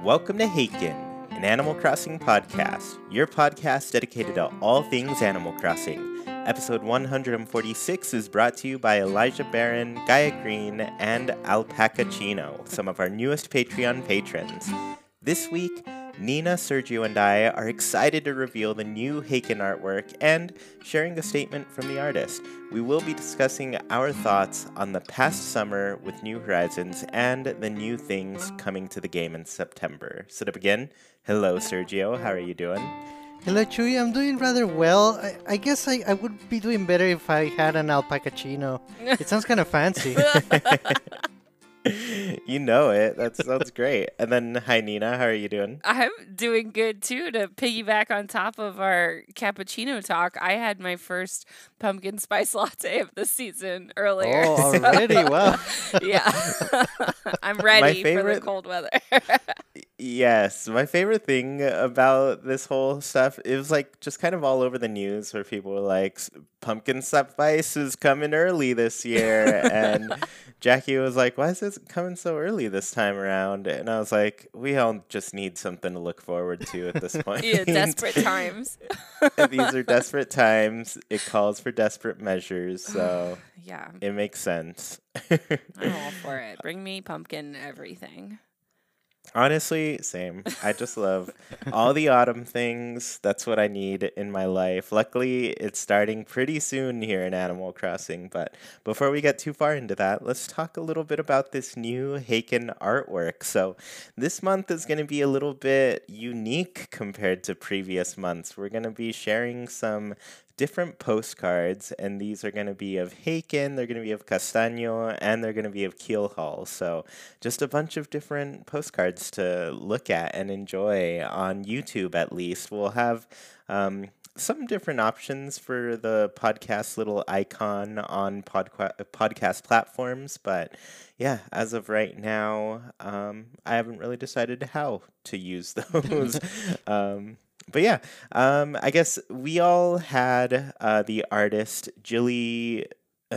Welcome to Heiken, an Animal Crossing podcast, your podcast dedicated to all things Animal Crossing. Episode 146 is brought to you by Elijah Barron, Gaia Green, and Alpaca Chino, some of our newest Patreon patrons. This week, Nina, Sergio, and I are excited to reveal the new Heiken artwork and sharing a statement from the artist. We will be discussing our thoughts on the past summer with New Horizons and the new things coming to the game in September. So to begin, hello Sergio, how are you doing? Hello Chuy, I'm doing rather well. I guess I would be doing better if I had an alpaca chino. It sounds kind of fancy. You know it. That sounds great. And then, hi Nina, how are you doing? I'm doing good too. To piggyback on top of our cappuccino talk, I had my first pumpkin spice latte of the season earlier. Oh, already? Wow. Yeah. I'm ready for the cold weather. Yes, my favorite thing about this whole stuff, it was like just kind of all over the news where people were like, pumpkin spice is coming early this year. And Jackie was like, why is this coming so early this time around? And I was like, we all just need something to look forward to at this point. Yeah, desperate times. These are desperate times. It calls for desperate measures. So yeah, it makes sense. I'm all for it. Bring me pumpkin everything. Honestly, same. I just love all the autumn things. That's what I need in my life. Luckily, it's starting pretty soon here in Animal Crossing. But before we get too far into that, let's talk a little bit about this new Heiken artwork. So this month is going to be a little bit unique compared to previous months. We're going to be sharing some different postcards, and these are going to be of Heiken, they're going to be of Castaño, and they're going to be of Keelhaul. So just a bunch of different postcards to look at and enjoy on YouTube at least. We'll have some different options for the podcast little icon on podcast platforms, but yeah, as of right now, I haven't really decided how to use those. But yeah, I guess we all had the artist Jilly.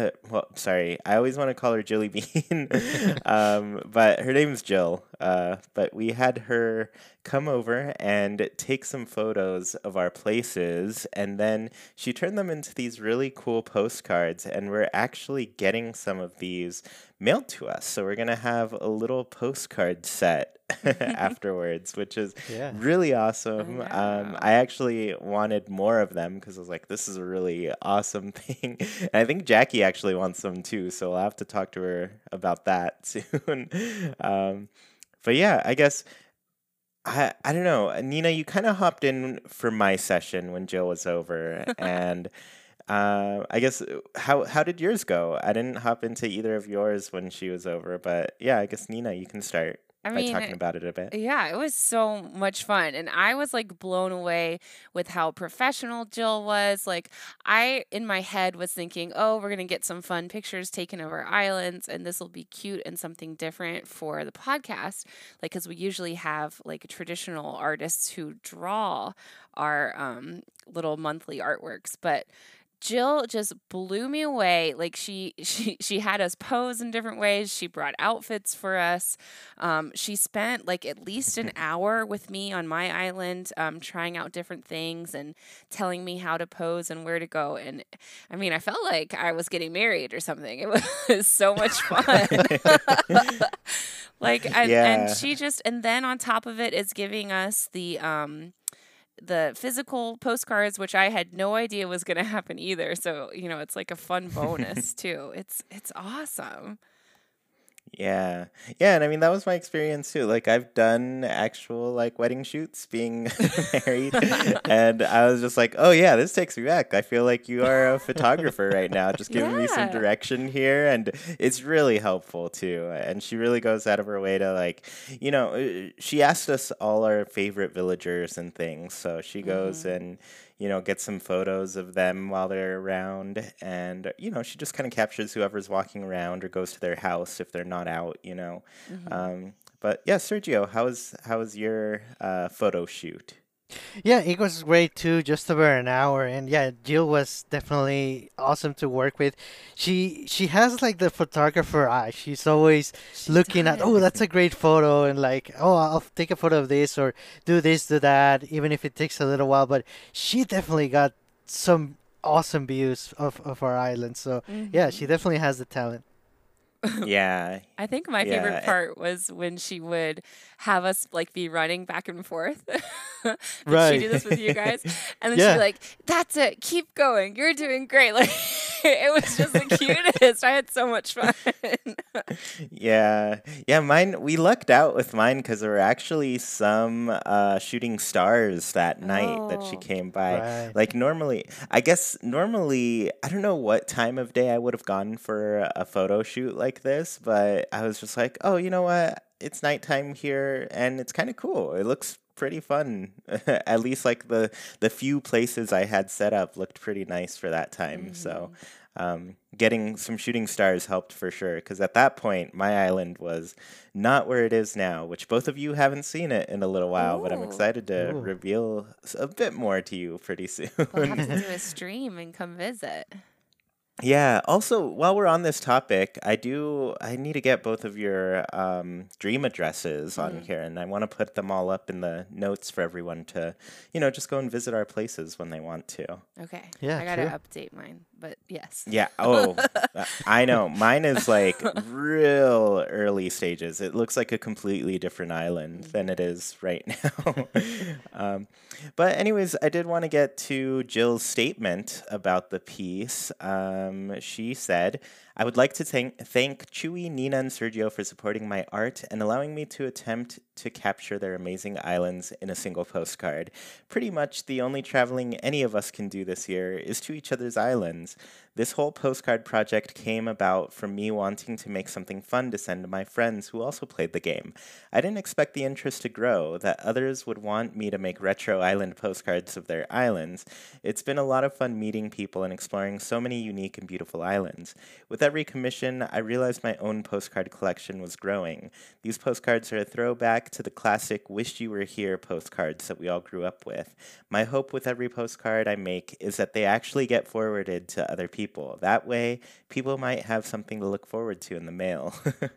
I always want to call her Jilly Bean, but her name's Jill. But we had her come over and take some photos of our places, and then she turned them into these really cool postcards, and we're actually getting some of these mailed to us. So we're going to have a little postcard set afterwards, which is really awesome. I actually wanted more of them because I was like, this is a really awesome thing. And I think Jackie actually wants some too, so I'll have to talk to her about that soon. But yeah, I guess I don't know. Nina, you kind of hopped in for my session when Jill was over, and I guess how did yours go? I didn't hop into either of yours when she was over, but yeah, I guess Nina, you can start by talking about it a bit. Yeah, it was so much fun. And I was like blown away with how professional Jill was. Like, I, in my head, was thinking, oh, we're going to get some fun pictures taken of our islands, and this will be cute and something different for the podcast. Like, because we usually have like traditional artists who draw our little monthly artworks. But Jill just blew me away. Like she had us pose in different ways. She brought outfits for us. She spent like at least an hour with me on my island, trying out different things and telling me how to pose and where to go. And I mean, I felt like I was getting married or something. It was so much fun. And she just, and then on top of it is giving us the physical postcards, which I had no idea was going to happen either. So, you know, it's like a fun bonus too. It's awesome. Yeah. Yeah, and I mean that was my experience too. Like I've done actual like wedding shoots being married, and I was just like, "Oh yeah, this takes me back. I feel like you are a photographer right now, just giving me some direction here." And it's really helpful too. And she really goes out of her way to like, you know, she asked us all our favorite villagers and things. So she goes and you know, get some photos of them while they're around. And, you know, she just kind of captures whoever's walking around or goes to their house if they're not out, you know. But yeah, Sergio, how was your photo shoot? Yeah, it was great too, just over an hour, and yeah, Jill was definitely awesome to work with. She has like the photographer eye. She's always She looking at, oh, does. that's a great photo, and like, oh, I'll take a photo of this or do this, do that, even if it takes a little while. But she definitely got some awesome views of our island. So yeah, she Hmm. definitely has the talent. Yeah, I think my favorite yeah, part was when she would have us like be running back and forth. Did she Right. do this with you guys? And then she'd be Yeah. like, "That's it. Keep going. You're doing great." Like it was just the cutest. I had so much fun. yeah, yeah. Mine, we lucked out with mine because there were actually some shooting stars that night that she Oh. came by. Right. Like normally, I guess normally, I don't know what time of day I would have gone for a photo shoot like this, but I was just like, oh, you know what? It's nighttime here, and it's kind of cool. It looks pretty fun. At least like the few places I had set up looked pretty nice for that time. So Hmm. getting some shooting stars helped for sure. Because at that point, my island was not where it is now, which both of you haven't seen it in a little while, but I'm Oh. excited to Ooh. reveal a bit more to you pretty We'll have soon. to do a stream and come visit. Yeah. Also, while we're on this topic, I need to get both of your dream addresses on Mm. here, and I want to put them all up in the notes for everyone to, just go and visit our places when they want to. Okay. Yeah, I gotta true. update mine, but yes. Yeah. Oh, I know. Mine is like real early stages. It looks like a completely different island than it is right now. um, but anyways, I did want to get to Jill's statement about the piece. She said, "I would like to thank Chewy, Nina, and Sergio for supporting my art and allowing me to attempt to capture their amazing islands in a single postcard. Pretty much the only traveling any of us can do this year is to each other's islands. This whole postcard project came about from me wanting to make something fun to send to my friends who also played the game. I didn't expect the interest to grow, that others would want me to make retro island postcards of their islands. It's been a lot of fun meeting people and exploring so many unique and beautiful islands. With every commission, I realized my own postcard collection was growing. These postcards are a throwback to the classic Wished You Were Here postcards that we all grew up with. My hope with every postcard I make is that they actually get forwarded to other people. That way, people might have something to look forward to in the mail."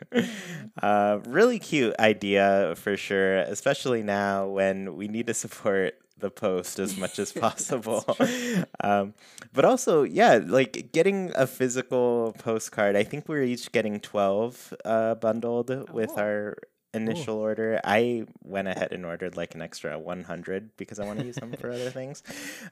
Mm. Really cute idea for sure, especially now when we need to support the post as much as That's possible. true. um, but also, yeah, like getting a physical postcard. I think we're each getting 12 bundled with Oh. our Ooh. initial order. I went ahead and ordered like an extra 100 because I want to use them for other things.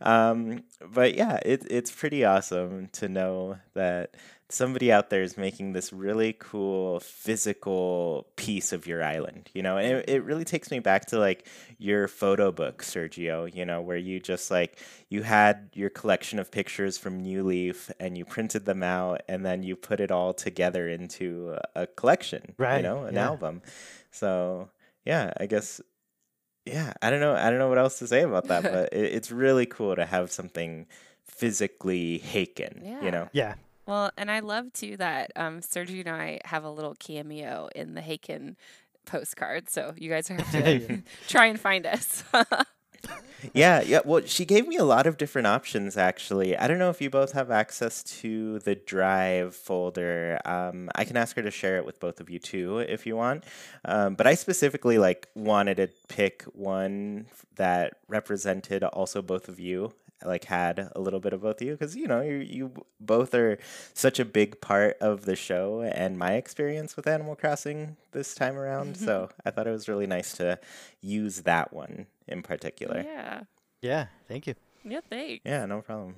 But yeah, it's pretty awesome to know that somebody out there is making this really cool physical piece of your island, and it Hmm. really takes me back to like your photo book, Sergio, where you just like you had your collection of pictures from New Leaf and you printed them out and then you put it all together into a collection, Right. an Yeah. album. So yeah, I guess, yeah, I don't know what else to say about that, but it's really cool to have something physically Haken, Yeah. Yeah. Well, and I love too that Sergio and I have a little cameo in the Haken postcard, so you guys have Yeah. to try and find us. Yeah, yeah. Well, she gave me a lot of different options, actually. I don't know if you both have access to the Drive folder. I can ask her to share it with both of you too, if you want. But I specifically like wanted to pick one that represented also both of you. Like had a little bit of both of you because you both are such a big part of the show and my experience with Animal Crossing this time around. So I thought it was really nice to use that one in particular. Yeah. Yeah. Thank you. Yeah, thanks. Yeah, no problem.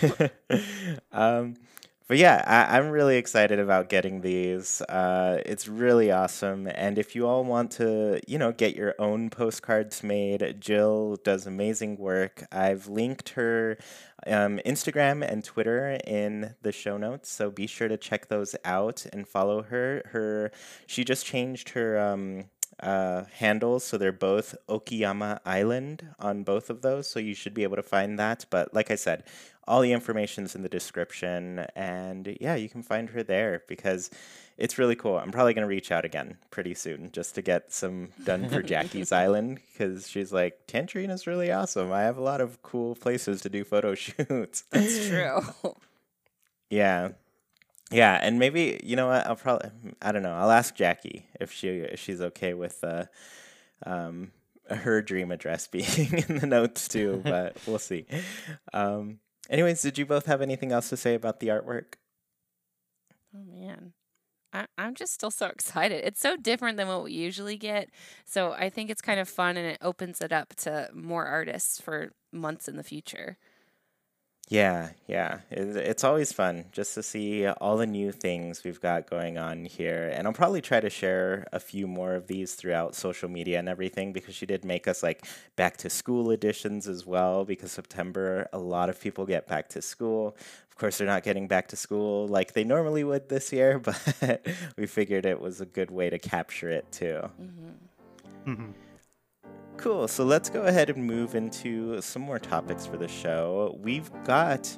um, but yeah, I'm really excited about getting these. It's really awesome. And if you all want to, get your own postcards made, Jill does amazing work. I've linked her Instagram and Twitter in the show notes, so be sure to check those out and follow her. She just changed her handles, so they're both Okayama Island on both of those, so you should be able to find that. But like I said, all the information's in the description, and yeah, you can find her there because it's really cool. I'm probably gonna reach out again pretty soon just to get some done for Jackie's Island because she's like, Tangerine is really awesome. I have a lot of cool places to do photo shoots. That's true. Yeah. Yeah, and maybe you know what? I don't know. I'll ask Jackie if she's okay with her dream address being in the notes too, but we'll see. Anyways, did you both have anything else to say about the artwork? Oh man. I'm just still so excited. It's so different than what we usually get. So I think it's kind of fun and it opens it up to more artists for months in the future. Yeah, yeah. It's always fun just to see all the new things we've got going on here. And I'll probably try to share a few more of these throughout social media and everything because she did make us like back to school editions as well because September, a lot of people get back to school. Of course, they're not getting back to school like they normally would this year, but we figured it was a good way to capture it too. Mm-hmm. Mhm. Cool. So let's go ahead and move into some more topics for the show. We've got,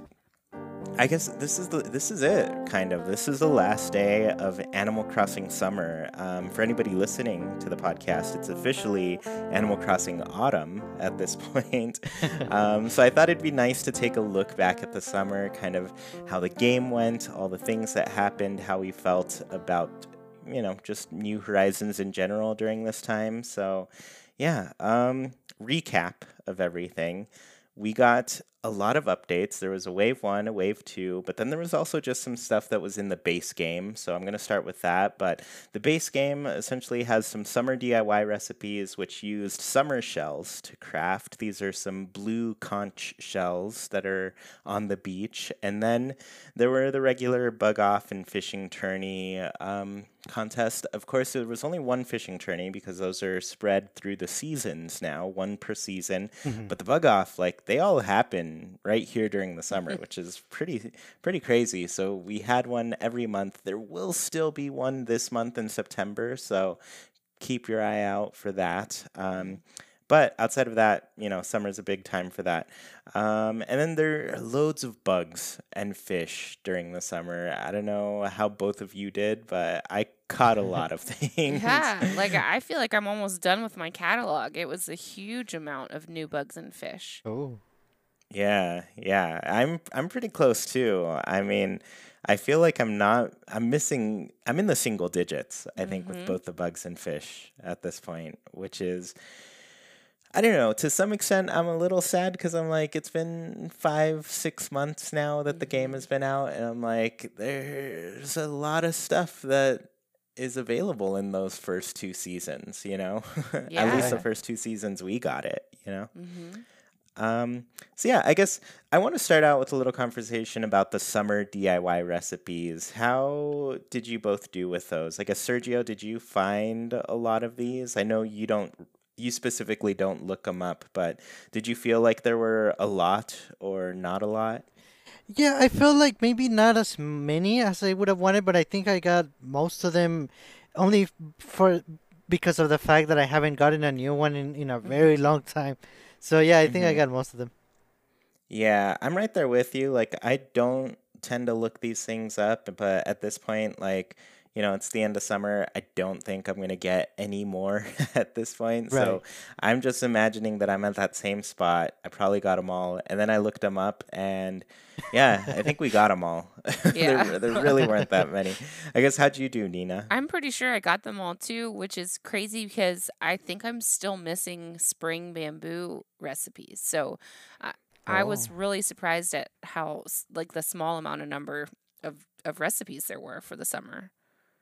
I guess this is it, kind of. This is the last day of Animal Crossing Summer. For anybody listening to the podcast, it's officially Animal Crossing Autumn at this point. So I thought it'd be nice to take a look back at the summer, kind of how the game went, all the things that happened, how we felt about, you know, just New Horizons in general during this time. So yeah, recap of everything. We got a lot of updates. There was a wave 1, a wave 2, but then there was also just some stuff that was in the base game. So I'm going to start with that. But the base game essentially has some summer DIY recipes which used summer shells to craft. These are some blue conch shells that are on the beach. And then there were the regular bug off and fishing tourney contest. Of course, there was only one fishing tourney because those are spread through the seasons now, one per season. But the bug off, like they all happen right here during the summer, which is pretty crazy. So we had one every month. There will still be one this month in September, so keep your eye out for that. But outside of that, you know, summer's a big time for that. And then there are loads of bugs and fish during the summer. I don't know how both of you did, but I caught a lot of things. Yeah, like I feel like I'm almost done with my catalog. It was a huge amount of new bugs and fish. Oh. Yeah, yeah. I'm pretty close too. I mean, I feel like I'm in the single digits, I think, with both the bugs and fish at this point, which is I don't know. To some extent, I'm a little sad because I'm like, it's been 5-6 months now that the game has been out, and I'm like, there's a lot of stuff that is available in those first 2 seasons, you know? At least the Yeah. first 2 seasons we got it, you know? Mm-hmm. So yeah, I guess I want to start out with a little conversation about the summer DIY recipes. How did you both do with those? I guess Sergio, did you find a lot of these? I know you specifically don't look them up, but did you feel like there were a lot or not a lot? Yeah, I felt like maybe not as many as I would have wanted, but I think I got most of them only for because of the fact that I haven't gotten a new one in a very long time. So yeah, I think I hmm got most of them. Yeah, I'm right there with you. Like, I don't tend to look these things up, but at this point, like, you know, it's the end of summer. I don't think I'm going to get any more at this point. So Right. I'm just imagining that I'm at that same spot. I probably got them all. And then I looked them up, and yeah, I think we got them all. Yeah. There really weren't that many. I guess, how'd you do, Nina? I'm pretty sure I got them all too, which is crazy because I think I'm still missing spring bamboo recipes. So I, I was Oh. really surprised at how like the small amount of number of recipes there were for the summer.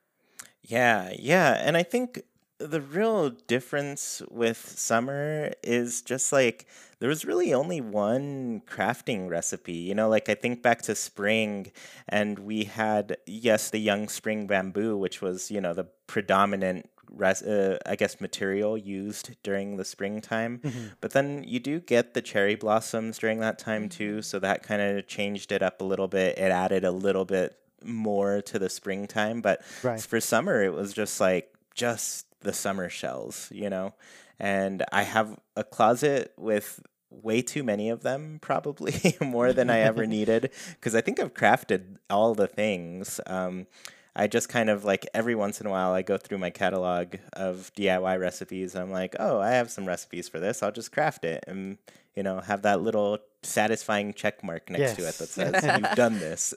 Yeah, yeah. And I think the real difference with summer is just like there was really only one crafting recipe. You know, like I think back to spring and we had, yes, the young spring bamboo, which was, you know, the predominant. I guess material used during the springtime, Mhm. but then you do get the cherry blossoms during that time too, Hmm. so that kind of changed it up a little bit. It added a little bit more to the springtime, but Right. for summer it was just like just the summer shells, you know? And I have a closet with way too many of them, probably more than I ever needed, because I think I've crafted all the things. I just kind of like every once in a while I go through my catalog of DIY recipes and I'm like, oh, I have some recipes for this. I'll just craft it and, you know, have that little satisfying check mark next to it that Yes. says you've done this.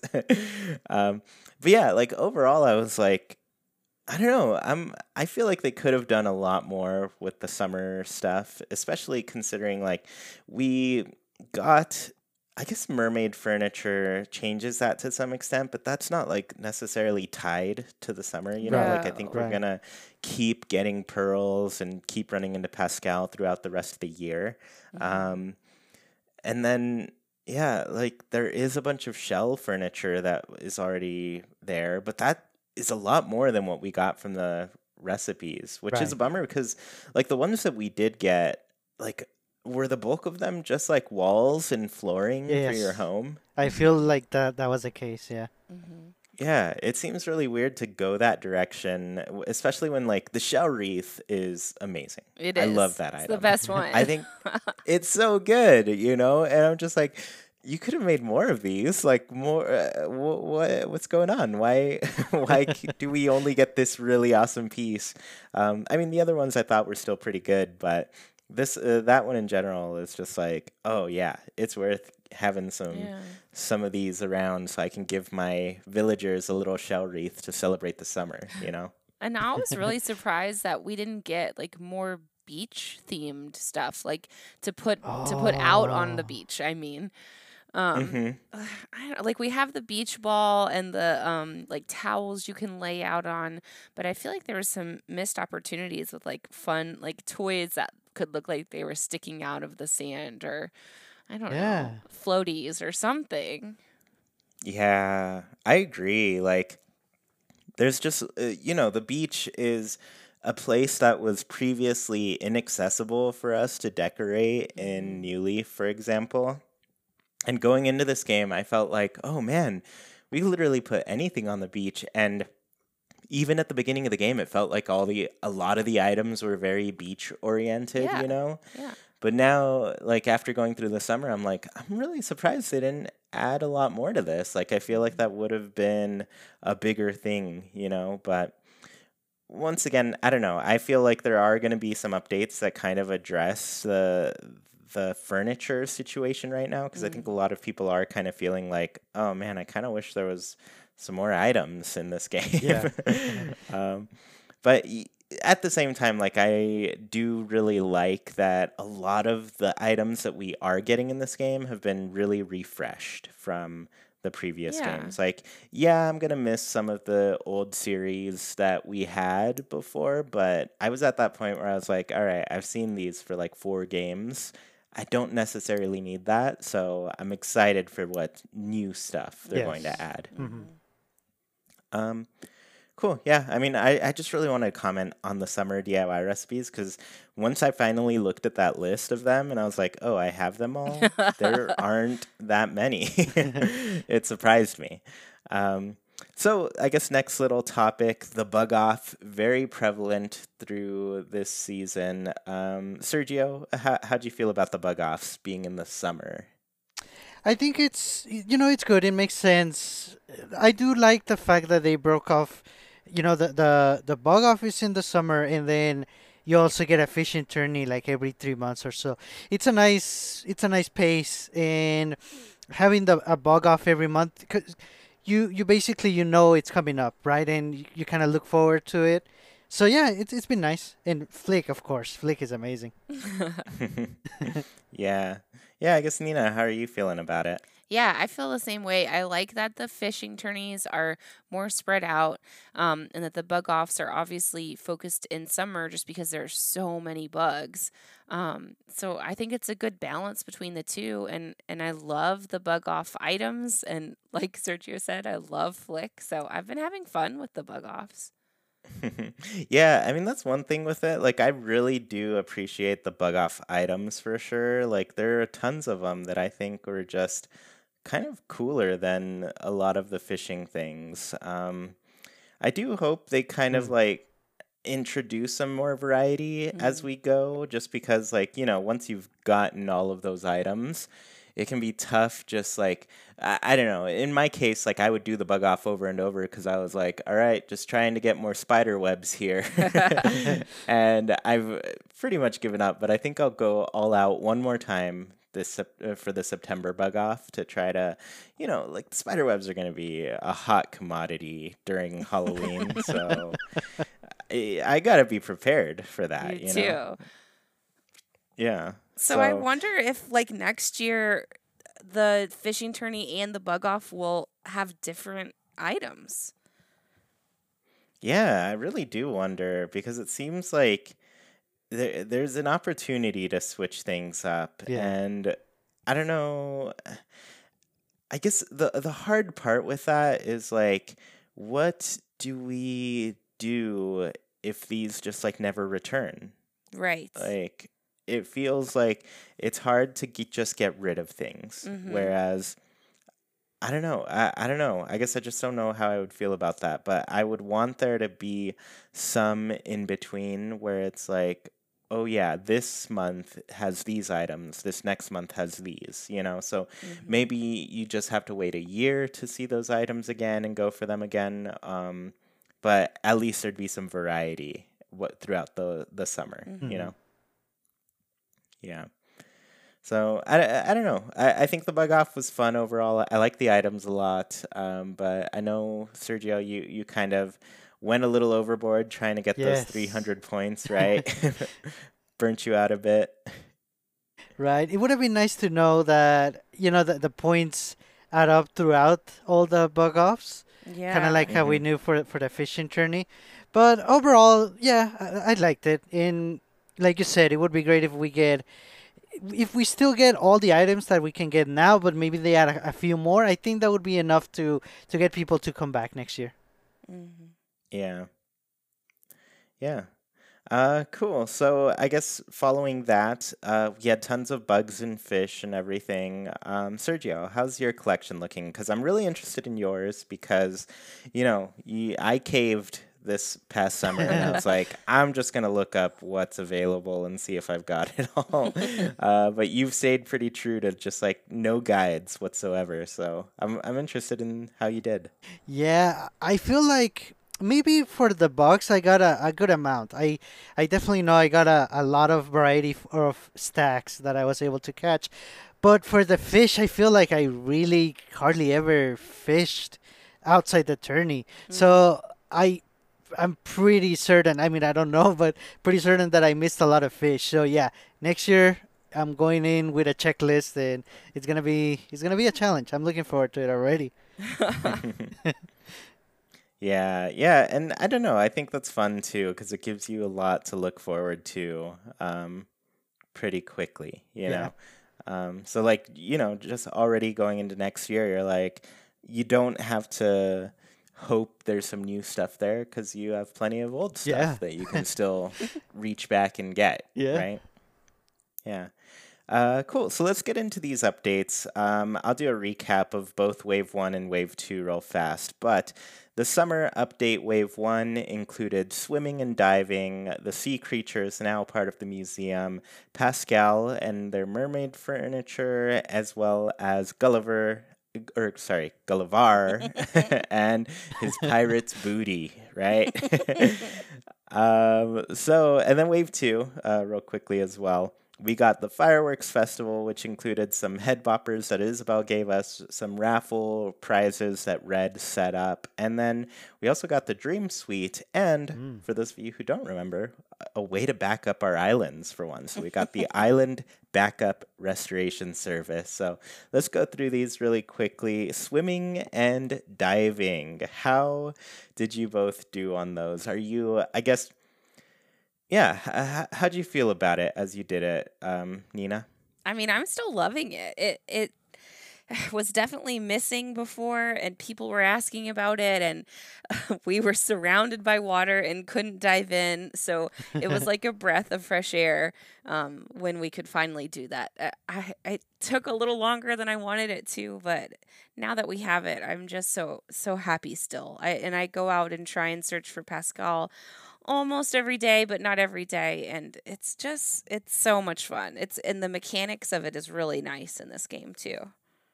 um, but yeah, like overall, I was like, I don't know. I feel like they could have done a lot more with the summer stuff, especially considering like we got I guess mermaid furniture changes that to some extent, but that's not like necessarily tied to the summer, you know? Like I think No. we're Right. gonna keep getting pearls and keep running into Pascal throughout the rest of the year. Mhm. Um and then yeah, like there is a bunch of shell furniture that is already there, but that is a lot more than what we got from the recipes, which is a Right. bummer because like the ones that we did get, like were the bulk of them just like walls and flooring for your Yes. home? I feel Mhm. like that was the case, yeah. Mhm. Yeah, it seems really weird to go that direction, especially when like the shell wreath is amazing. It I love is. that It's the item. best I one. think it's so good, you know, and I'm just like, you could have made more of these. Like more, what's going on? Why, do we only get this really awesome piece? I mean, the other ones I thought were still pretty good, but this, that one in general is just like, oh yeah, it's worth having Yeah. some of these around so I can give my villagers a little shell wreath to celebrate the summer. You know. And I was really surprised that we didn't get like more beach themed stuff, like to put out on the Oh, beach. I mean, um, Mm-hmm. I don't, like we have the beach ball and the like towels you can lay out on, but I feel like there was some missed opportunities with like fun like toys that could look like they were sticking out of the sand or I don't know, yeah. floaties or something. Yeah, I agree. Like, there's just, you know, the beach is a place that was previously inaccessible for us to decorate in Hmm. New Leaf, for example. And going into this game, I felt like, oh man, we could literally put anything on the beach. And even at the beginning of the game, it felt like a lot of the items were very beach oriented, Yeah, you know? yeah. But now, like after going through the summer, I'm like, I'm really surprised they didn't add a lot more to this. Like, I feel like Hmm. that would have been a bigger thing, you know? But once again, I don't know. I feel like there are going to be some updates that kind of address the furniture situation right now because I think a Mm. lot of people are kind of feeling like, oh man, I kind of wish there was some more items in this Yeah. game. um, but at the same time, like I do really like that a lot of the items that we are getting in this game have been really refreshed from the previous Yeah. games. Like, yeah, I'm gonna miss some of the old series that we had before, but I was at that point where I was like, all right, I've seen these for like 4 games. I don't necessarily need that, so I'm excited for what new stuff they're going to Yes. add. Hmm. Hmm. Um, Cool. Yeah. I mean, I just really want to comment on the summer DIY recipes because once I finally looked at that list of them and I was like, oh, I have them all, there aren't that many. It surprised me. Um, so I guess next little topic, the bug off, very prevalent through this season. Sergio, how'd you feel about the bug offs being in the summer? I think it's good. It makes sense. I do like the fact that they broke off, the bug off is in the summer, and then you also get a fishing tourney like every 3 months or so. It's a nice pace, and having the a bug off every month, 'cause you basically it's coming up, right? And you kind of look forward to it. So yeah, it's been nice. And Flick, of course, Flick is amazing. Yeah. Yeah, I guess Nina, how are you feeling about it? Yeah, I feel the same way. I like that the fishing tourneys are more spread out, and that the bug offs are obviously focused in summer just because there are so many bugs. So I think it's a good balance between the two, and I love the bug off items, and like Sergio said, I love Flick. So I've been having fun with the bug offs. Yeah, I mean that's one thing with it. Like I really do appreciate the bug off items for sure. Like there are tons of them that I think were just kind of cooler than a lot of the fishing things. I do hope they kind of Mm. like introduce some more variety as we go, just because, like, once you've gotten all of those items, it can be tough. Just like, I don't know. In my case, like, I would do the bug off over and over because I was like, all right, just trying to get more spider webs here. And I've pretty much given up, but I think I'll go all out one more time for the September bug off to try to, like, the spider webs are going to be a hot commodity during Halloween. So I got to be prepared for that, You too. Yeah. So I wonder if, like, next year the fishing tourney and the bug off will have different items. Yeah, I really do wonder because it seems like there's an opportunity to switch things up. Yeah. And I don't know. I guess the hard part with that is, like, what do we do if these just, like, never return? Right. Like, it feels like it's hard to just get rid of things. Whereas, I don't know. I don't know. I guess I just don't know how I would feel about that. But I would want there to be some in between where it's like, oh yeah, this month has these items. This next month has these, So maybe you just have to wait a year to see those items again and go for them again. But at least there'd be some variety throughout the summer, Yeah. So I don't know. I think the bug off was fun overall. I like the items a lot. But I know, Sergio, you kind of went a little overboard trying to get those 300 points, right? Burnt you out a bit. Right. It would have been nice to know that, the points add up throughout all the bug offs. Yeah. Kind of like how we knew for the fishing tourney. But overall, yeah, I liked it. And like you said, it would be great if we still get all the items that we can get now, but maybe they add a few more. I think that would be enough to get people to come back next year. Yeah. Yeah. Cool. So I guess following that, we had tons of bugs and fish and everything. Sergio, how's your collection looking? Because I'm really interested in yours because, I caved this past summer and I was like, I'm just going to look up what's available and see if I've got it all. But you've stayed pretty true to just, like, no guides whatsoever. So I'm interested in how you did. Yeah, I feel like maybe for the bugs, I got a good amount. I definitely know I got a lot of variety of stacks that I was able to catch. But for the fish, I feel like I really hardly ever fished outside the tourney. So I'm pretty certain. I mean, I don't know, but pretty certain that I missed a lot of fish. So yeah, next year I'm going in with a checklist, and it's gonna be a challenge. I'm looking forward to it already. Yeah, and I don't know. I think that's fun too because it gives you a lot to look forward to pretty quickly, know. So, like, just already going into next year, you're like, you don't have to hope there's some new stuff there because you have plenty of old stuff that you can still reach back and get, right? Yeah. Cool. So let's get into these updates. I'll do a recap of both Wave 1 and Wave 2 real fast. But the summer update, Wave 1, included swimming and diving, the sea creatures now part of the museum, Pascal and their mermaid furniture, as well as Gullivar and his pirate's booty, right? And then Wave 2, real quickly as well. We got the Fireworks Festival, which included some head boppers that Isabel gave us, some raffle prizes that Red set up, and then we also got the Dream Suite, and for those of you who don't remember, a way to back up our islands for once. So we got the Island Backup Restoration Service. So let's go through these really quickly. Swimming and diving. How did you both do on those? Are you, I guess... Yeah, how'd you feel about it as you did it, Nina? I mean, I'm still loving it. It was definitely missing before, and people were asking about it, and we were surrounded by water and couldn't dive in. So it was like a breath of fresh air when we could finally do that. It took a little longer than I wanted it to, but now that we have it, I'm just so happy still. I go out and try and search for Pascal almost every day, but not every day, and it's so much fun. It's and the mechanics of it is really nice in this game too.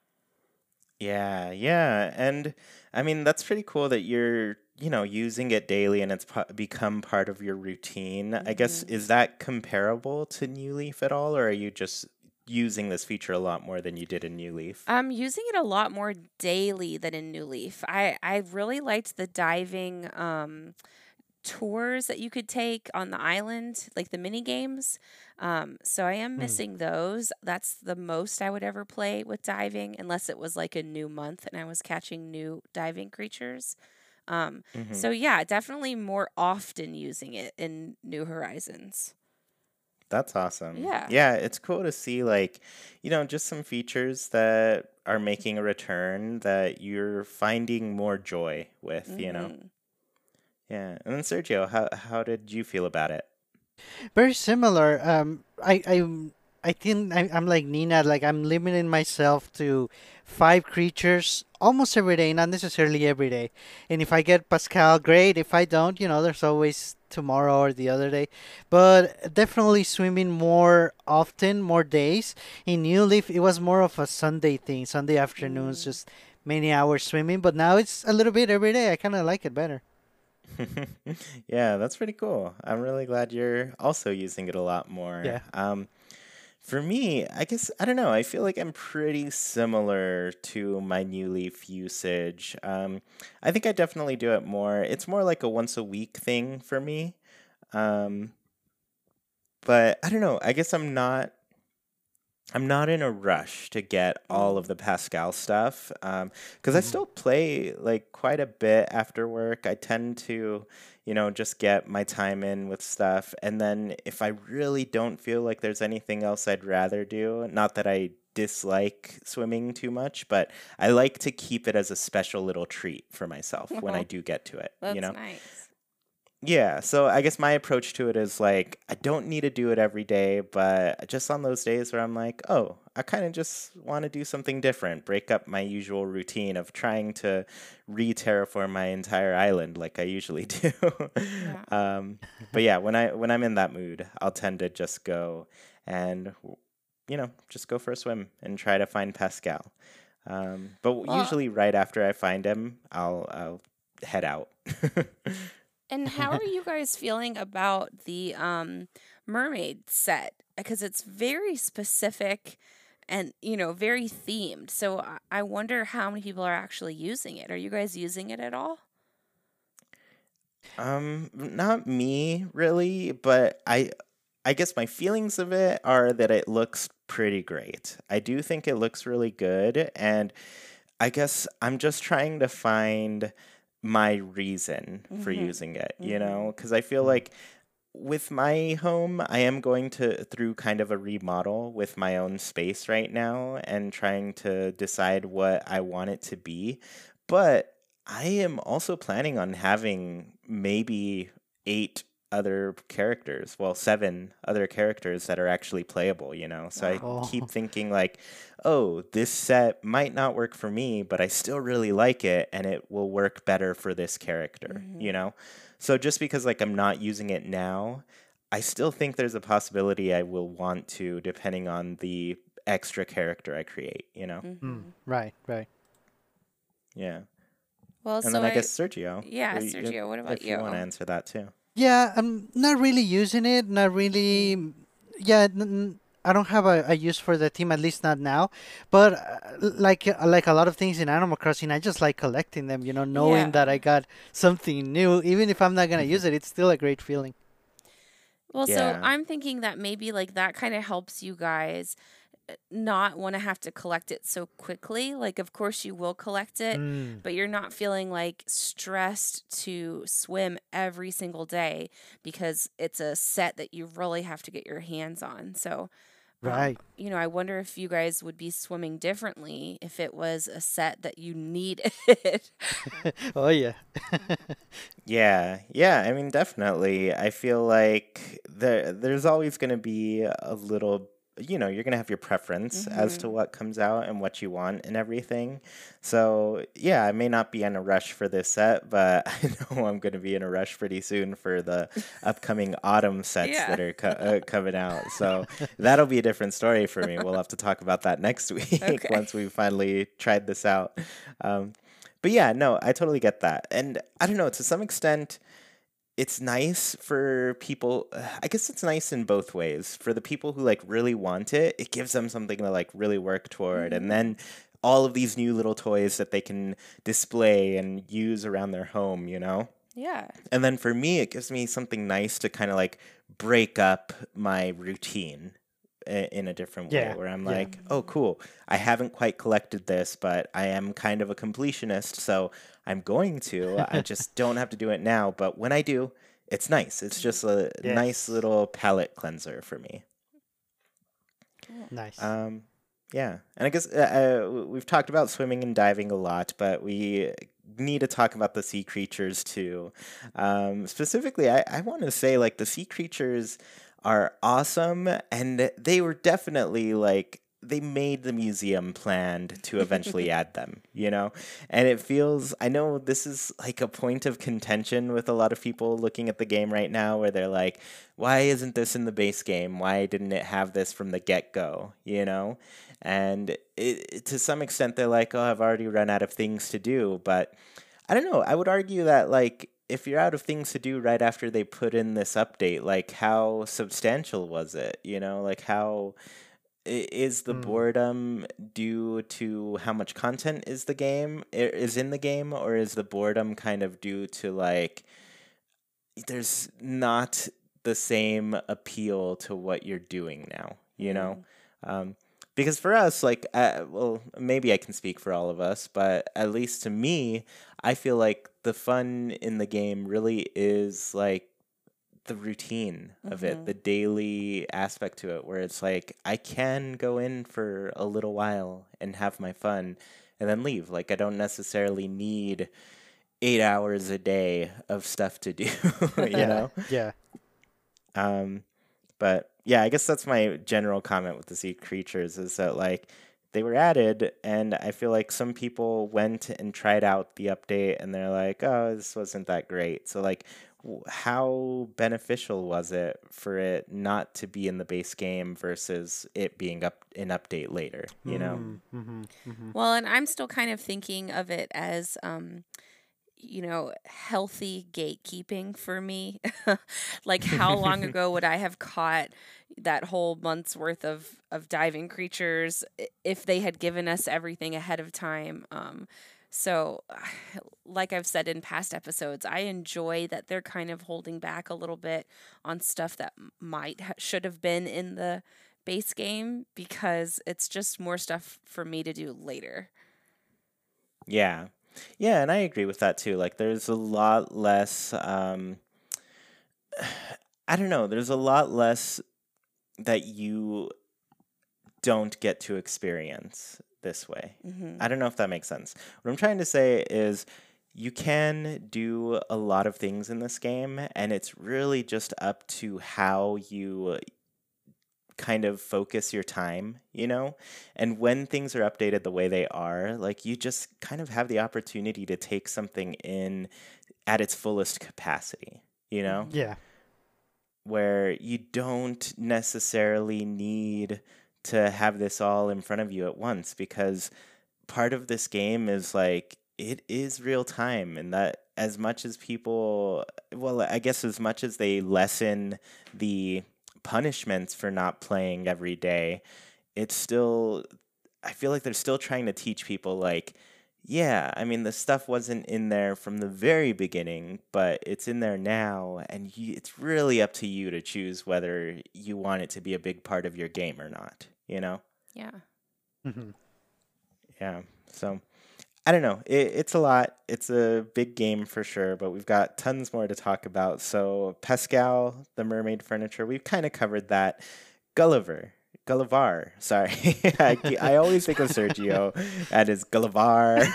Yeah, yeah. And I mean, that's pretty cool that you're, using it daily and it's become part of your routine. I guess, Mhm. is that comparable to New Leaf at all, or are you just using this feature a lot more than you did in New Leaf? I'm using it a lot more daily than in New Leaf. I really liked the diving tours that you could take on the island, like the mini games. So I am Hmm. missing those. That's the most I would ever play with diving, unless it was like a new month and I was catching new diving creatures. Hmm. So yeah, definitely more often using it in New Horizons. That's awesome. Yeah. Yeah, it's cool to see, like, just some features that are making a return that you're finding more joy with. Hmm. Yeah. And then Sergio, how did you feel about it? Very similar. I think I'm like Nina. Like I'm limiting myself to 5 creatures almost every day, not necessarily every day. And if I get Pascal, great. If I don't, there's always tomorrow or the other day. But definitely swimming more often, more days. In New Leaf, it was more of a Sunday thing. Sunday afternoons, Mm. just many hours swimming. But now it's a little bit every day. I kind of like it better. Yeah, that's pretty cool. I'm really glad you're also using it a lot more. Yeah. For me, I guess, I don't know, I feel like I'm pretty similar to my New Leaf usage. I think I definitely do it more. It's more like a once a week thing for me. Um, but I don't know, I guess I'm not in a rush to get all of Mm. the Pascal stuff because I Hmm. still play like quite a bit after work. I tend to, just get my time in with stuff. And then if I really don't feel like there's anything else I'd rather do, not that I dislike swimming too much, but I like to keep it as a special little treat for myself when I Oh, do get to it, you that's know? nice. Yeah, so I guess my approach to it is like I don't need to do it every day, but just on those days where I'm like, oh, I kind of just want to do something different, break up my usual routine of trying to re-terraform my entire island like I usually do. Yeah. um, but yeah, when I'm in that mood, I'll tend to just go and just go for a swim and try to find Pascal. But Well, usually right after I find him, I'll head out. and how are you guys feeling about the mermaid set? Because it's very specific and, very themed. So I wonder how many people are actually using it. Are you guys using it at all? Not me really, but I guess my feelings of it are that it looks pretty great. I do think it looks really good, and I guess I'm just trying to find my reason for Mm-hmm. using it, Mm-hmm. because I feel like with my home, I am going through kind of a remodel with my own space right now and trying to decide what I want it to be. But I am also planning on having maybe 8 other characters, well, 7 other characters that are actually playable. So I Wow. keep Oh. thinking like, oh, this set might not work for me, but I still really like it and it will work better for this character, you Mm-hmm. know? So just because like I'm not using it now, I still think there's a possibility I will want to, depending on the extra character I create. Mm-hmm. Right. Right. Well, And so then I guess Sergio, yeah, Sergio, what about if you you? want to answer that too. Yeah, I'm not really using it. Not Mm-hmm. really. Yeah, I don't have a use for the team, at least not now. But like a lot of things in Animal Crossing, I just like collecting them. Knowing that I Yeah. got something new, even if I'm not gonna use it, it's still a great feeling. Well, so Yeah. I'm thinking that maybe like that kind of helps you guys not want to have to collect it so quickly. Like, of course, you will collect it, Mm. but you're not feeling like stressed to swim every single day because it's a set that you really have to get your hands on. So, Right. You know, I wonder if you guys would be swimming differently if it was a set that you needed. Oh yeah. Yeah, yeah. I mean, definitely. I feel like there's always going to be a little, you're going to have your preference as to Hmm. what comes out and what you want and everything. So, yeah, I may not be in a rush for this set, but I know I'm going to be in a rush pretty soon for the upcoming autumn sets Yeah. that are coming out. So, that'll be a different story for me. We'll have to talk about that next week Okay. once we finally tried this out. Um, but yeah, no, I totally get that. And I don't know, to some extent, it's nice for people. I guess it's nice in both ways. For the people who like really want it, it gives them something to like really work toward. And Hmm. then all of these new little toys that they can display and use around their home, you know? Yeah. And then for me, it gives me something nice to kind of like break up my routine in a different way Yeah. where I'm Yeah. like, oh, cool. I haven't quite collected this, but I am kind of a completionist. So I'm going to. I just don't have to do it now. But when I do, it's nice. It's just a nice Yes. little palate cleanser for me. Cool. Nice. Um, yeah. And I guess we've talked about swimming and diving a lot, but we need to talk about the sea creatures too. Specifically, I want to say like the sea creatures are awesome, and they were definitely like they made the museum planned to eventually add them, you know? And it feels, I know this is like a point of contention with a lot of people looking at the game right now where they're like, why isn't this in the base game? Why didn't it have this from the get go, you know? And to some extent, they're like, oh, I've already run out of things to do. But I don't know. I would argue that, like, if you're out of things to do right after they put in this update, like, how substantial was it? You know, like, how is the Mm. boredom due to how much content is in the game, or is the boredom kind of due to like there's not the same appeal to what you're doing now, you know? Mm. Um, because for us, like, well, maybe I can speak for all of us, but at least to me, I feel like the fun in the game really is like the routine of it, Hmm. the daily aspect to it, where it's like I can go in for a little while and have my fun and then leave. Like, I don't necessarily need 8 hours a day of stuff to do, you Yeah. know? Yeah. Um, but yeah, I guess that's my general comment with the sea creatures is that like they were added, and I feel like some people went and tried out the update and they're like, oh, this wasn't that great. So, like, how beneficial was it for it not to be in the base game versus it being up an update later, you know? Mm. Mm-hmm. Mm-hmm. Well, and I'm still kind of thinking of it as, healthy gatekeeping for me. Like, how long ago would I have caught that whole month's worth of diving creatures if they had given us everything ahead of time? So, like I've said in past episodes, I enjoy that they're kind of holding back a little bit on stuff that should have been in the base game because it's just more stuff for me to do later. Yeah. Yeah, and I agree with that too. Like there's a lot less I don't know, there's a lot less that you don't get to experience this way. Hmm. I don't know if that makes sense. What I'm trying to say is you can do a lot of things in this game, and it's really just up to how you kind of focus your time, you know? And when things are updated the way they are, like you just kind of have the opportunity to take something in at its fullest capacity, you know? Hmm. Yeah. Where you don't necessarily need to have this all in front of you at once because part of this game is like it is real time and that as much as people well I guess as much as they lessen the punishments for not playing every day, it's still I feel like they're still trying to teach people like yeah, I mean the stuff wasn't in there from the very beginning, but it's in there now and it's really up to you to choose whether you want it to be a big part of your game or not, you know? Yeah. Mm-hmm. Yeah. So I don't know. It's a lot. It's a big game for sure, but we've got tons more to talk about. So, Pascal, the mermaid furniture, we've kind of covered that. Gulliver, Gullivar. Sorry, I always think of Sergio and his Gullivar.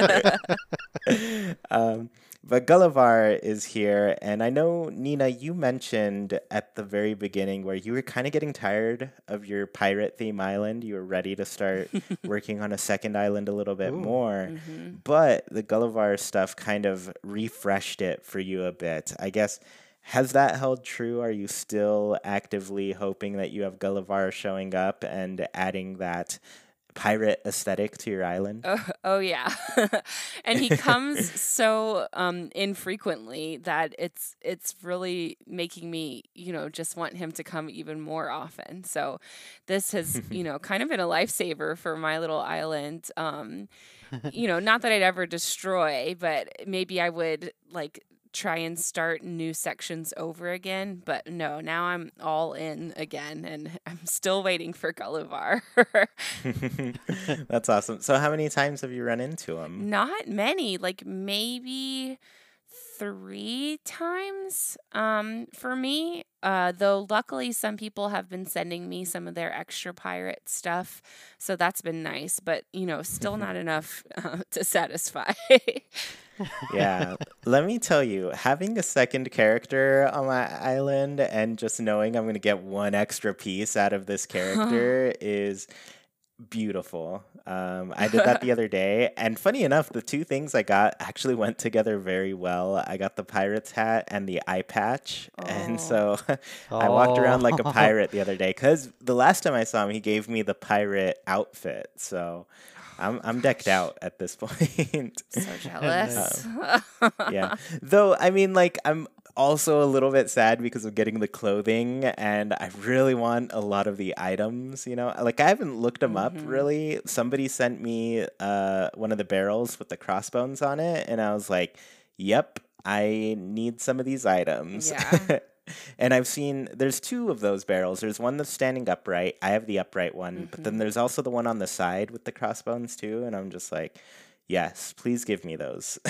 um, but Gullivar is here, and I know Nina, you mentioned at the very beginning where you were kind of getting tired of your pirate theme island. You were ready to start working on a second island a little bit Ooh. more, Hmm. but the Gullivar stuff kind of refreshed it for you a bit. I guess. Has that held true? Are you still actively hoping that you have Gullivar showing up and adding that pirate aesthetic to your island? Oh yeah. And he comes so infrequently that it's really making me, just want him to come even more often. So this has, kind of been a lifesaver for my little island. Not that I'd ever destroy, but maybe I would like try and start new sections over again. But no, now I'm all in again and I'm still waiting for Gullivar. That's awesome. So, how many times have you run into him? Not many, like maybe 3 times for me. Though luckily some people have been sending me some of their extra pirate stuff, so that's been nice, but still not enough to satisfy. Yeah, let me tell you, having a second character on my island and just knowing I'm going to get one extra piece out of this character is beautiful. I did that the other day, and funny enough, the two things I got actually went together very well. I got the pirate's hat and the eye patch, and Oh. so I walked around like a Oh. pirate the other day because the last time I saw him, he gave me the pirate outfit. So I'm decked Gosh, out at this point. so Nice. jealous. Yeah. Though, I mean, like, I'm also a little bit sad because of getting the clothing, and I really want a lot of the items, you know? Like, I haven't looked them up Hmm. really. Somebody sent me one of the barrels with the crossbones on it, and I was like, yep, I need some of these items. Yeah. And I've seen there's two of those barrels. There's one that's standing upright. I have the upright one, but then Hmm. there's also the one on the side with the crossbones too. And I'm just like, yes, please give me those.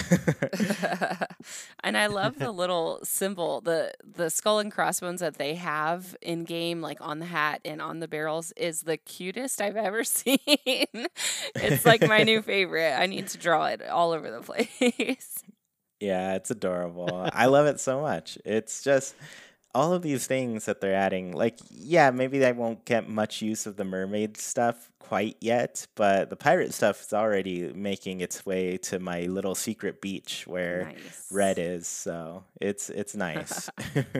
And I love the little symbol, the skull and crossbones that they have in game, like on the hat and on the barrels, is the cutest I've ever seen. It's like my new favorite. I need to draw it all over the place. Yeah, it's adorable. I love it so much. It's just all of these things that they're adding. Like, yeah, maybe I won't get much use of the mermaid stuff quite yet, but the pirate stuff is already making its way to my little secret beach where Red Nice. is. So it's nice.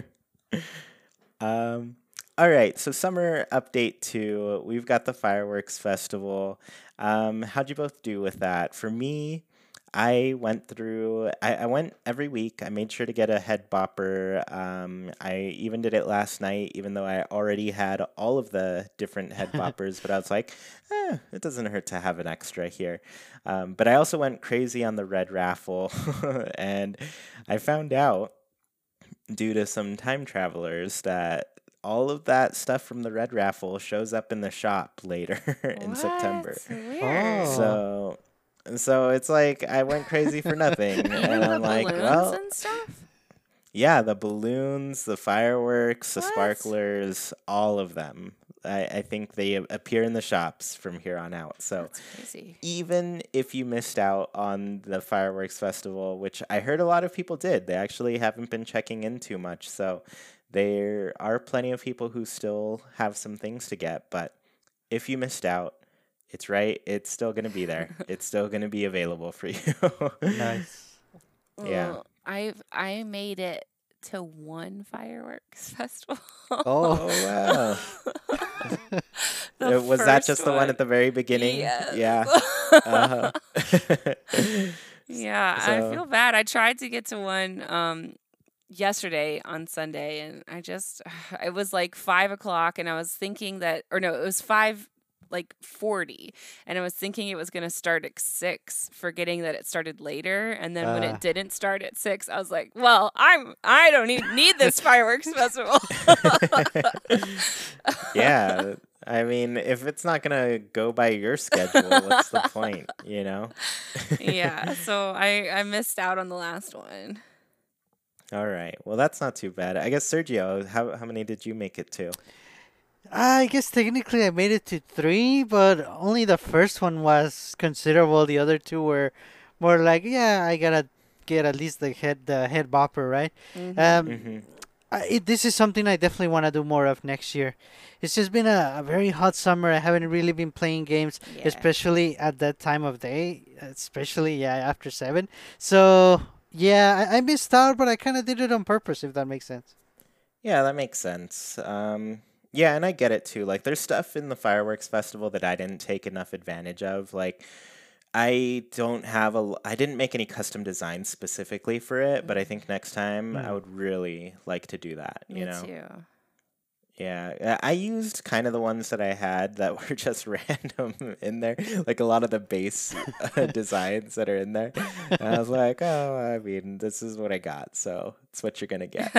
Um, all right, so summer update two. We've got the fireworks festival. How'd you both do with that? For me, I went through. I went every week. I made sure to get a head bopper. I even did it last night, even though I already had all of the different head boppers. But I was like, it doesn't hurt to have an extra here. But I also went crazy on the red raffle, and I found out due to some time travelers that all of that stuff from the red raffle shows up in the shop later in September. What? Weird. Oh. So so it's like I went crazy for nothing Even and the I'm like, balloons well, and stuff? yeah, the balloons, the fireworks, the What? sparklers, all of them. I think they appear in the shops from here on out. So That's crazy. even if you missed out on the fireworks festival, which I heard a lot of people did, they actually haven't been checking in too much. So there are plenty of people who still have some things to get. But if you missed out, it's right. It's still going to be there. It's still going to be available for you. Nice. Yeah. Well, I made it to one fireworks festival. Oh. Oh, wow. The Was that first just the one at the very beginning? Yes. Yeah. Uh-huh. Yeah, I So, feel bad. I tried to get to one yesterday on Sunday, and I just it was like 5 o'clock, and I was thinking that, or no, it was 5:40, and I was thinking it was gonna start at 6, forgetting that it started later. And then when Uh, it didn't start at 6, I was like, well, I don't even need this fireworks festival. yeah. I mean, if it's not going to go by your schedule, what's the point, you know? Yeah, so I missed out on the last one. All right. Well, that's not too bad. I guess Sergio, how many did you make it to? I guess technically I made it to three, but only the first one was considerable. The other two were more like, yeah, I gotta get at least the head bopper, right? Mm-hmm. Um, Mm-hmm. this is something I definitely want to do more of next year. It's just been a very hot summer. I haven't really been playing games, Yeah. especially at that time of day, especially yeah after 7. So yeah, I missed out, but I kind of did it on purpose, if that makes sense. Yeah, that makes sense. Yeah, and I get it too. Like, there's stuff in the fireworks festival that I didn't take enough advantage of. Like, I didn't make any custom designs specifically for it, but I Mm, think next time I Mm. would really like to do that, you me know? too. Yeah, I used kind of the ones that I had that were just random in there, like a lot of the base designs that are in there. And I was like, oh, I mean, this is what I got, so it's what you're gonna get.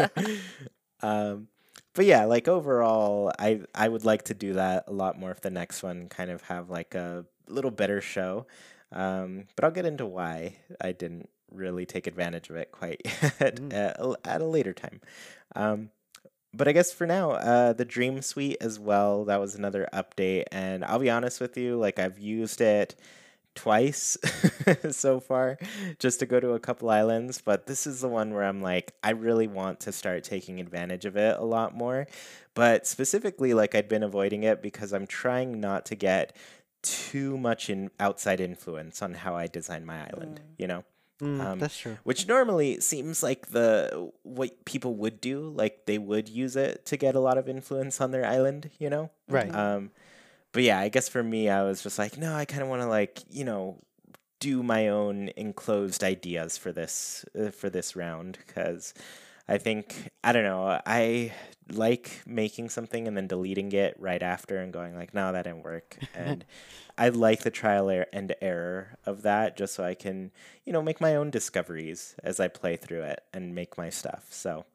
Um, but yeah, like overall, I would like to do that a lot more for the next one, kind of have like a little better show. But I'll get into why I didn't really take advantage of it quite yet Mm. at a later time. Um, but I guess for now, the Dream Suite as well, that was another update. And I'll be honest with you, like I've used it twice so far just to go to a couple islands, but this is the one where I'm like, I really want to start taking advantage of it a lot more. But specifically, like I'd been avoiding it because I'm trying not to get too much in outside influence on how I design my island, Mm. you know? Um, That's true. which normally seems like the what people would do, like they would use it to get a lot of influence on their island, you know? Right. Mm-hmm. Um, but yeah, I guess for me, I was just like, no, I kind of want to like, do my own enclosed ideas for this round because I think I don't know, I like making something and then deleting it right after and going like, no, that didn't work. And I like the and error of that just so I can, make my own discoveries as I play through it and make my stuff. So,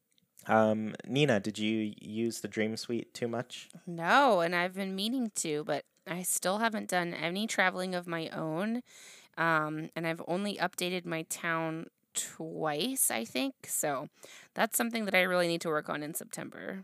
Nina, did you use the Dream Suite too much? No, and I've been meaning to, but I still haven't done any traveling of my own. And I've only updated my town twice, I think. So that's something that I really need to work on in September.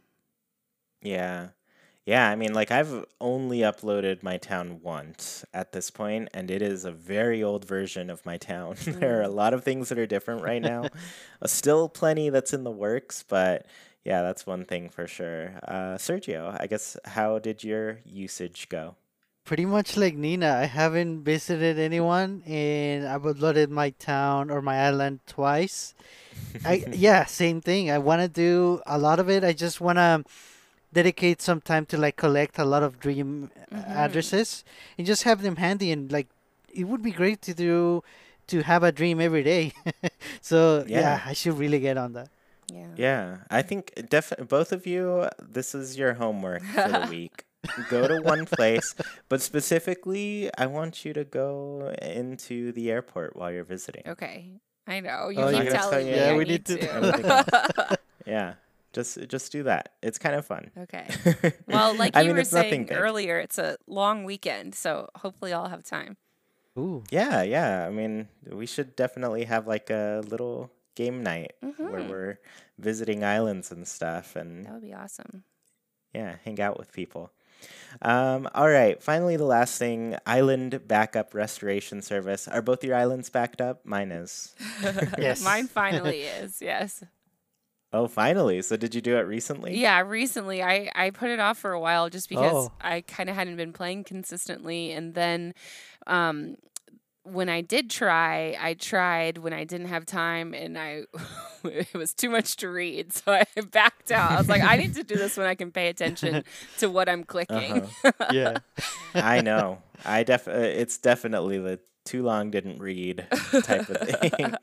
Yeah. Yeah, I mean, like I've only uploaded my town once at this point, and it is a very old version of my town. There are a Mm. lot of things that are different right now. Still plenty that's in the works, but yeah, that's one thing for sure. Sergio, I guess how did your usage go? Pretty much like Nina, I haven't visited anyone, and I've uploaded my town or my island twice. I Yeah, same thing. I want to do a lot of it. I just want to dedicate some time to like collect a lot of dream Mm-hmm. addresses and just have them handy, and like it would be great to have a dream every day. So Yeah. yeah, I should really get on Yeah. Yeah, I think both of you, this is your homework for the week. Go to one place, but specifically, I want you to go into the airport while you're visiting. Okay. I know. You Oh, I'm not keep gonna yeah. tell telling you me. Yeah, I we need need to. anything else. to. Yeah, just do that. It's kind of fun. Okay. Well, like I you mean, were it's nothing saying big. earlier, it's a long weekend, so hopefully I'll have time. Ooh. Yeah, yeah. I mean, we should definitely have like a little game night where Mm-hmm. we're visiting islands and stuff, and That would be awesome. yeah, hang out with people. All right. Finally, the last thing: island backup restoration service. Are both your islands backed up? Mine is. Mine Yes. finally is, yes. Oh, finally. So, did you do it recently? Yeah, recently I put it off for a while just because Oh. I kind of hadn't been playing consistently, and then um when I did try, I tried when I didn't have time and I it was too much to read, so I backed out. I was like, I need to do this when I can pay attention to what I'm clicking. Uh-huh. Yeah. I know. It's definitely the too long didn't read type of thing.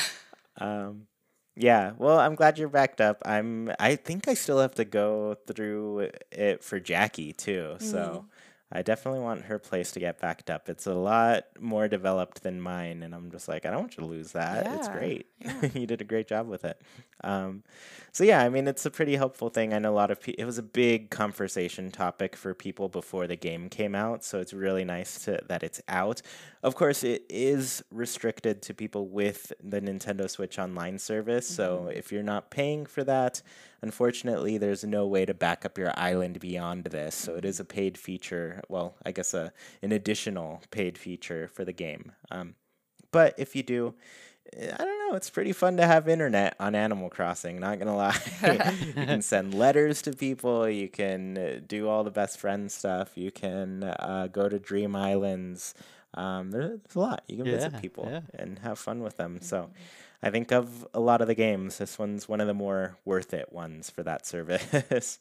um, yeah. Well, I'm glad you're backed up. I think I still have to go through it for Jackie too. Mm. So, I definitely want her place to get backed up. It's a lot more developed than mine, and I'm just like, I don't want you to lose that. It's Yeah. great. Yeah. You did a great job with it. Um, so yeah, I mean, it's a pretty helpful thing. I know a lot of people. It was a big conversation topic for people before the game came out, so it's really nice that it's out. Of course, it is restricted to people with the Nintendo Switch Online service. So Mhm. if you're not paying for that, unfortunately, there's no way to back up your island beyond this. So it is a paid feature. Well, I guess an additional paid feature for the game. But if you do, I don't know. It's pretty fun to have internet on Animal Crossing. Not gonna lie, you can send letters to people. You can do all the best friend stuff. You can go to Dream Islands. There's a lot. You can visit Yeah, people yeah. and have fun with them. So Mhm. I think of a lot of the games, this one's one of the more worth it ones for that service.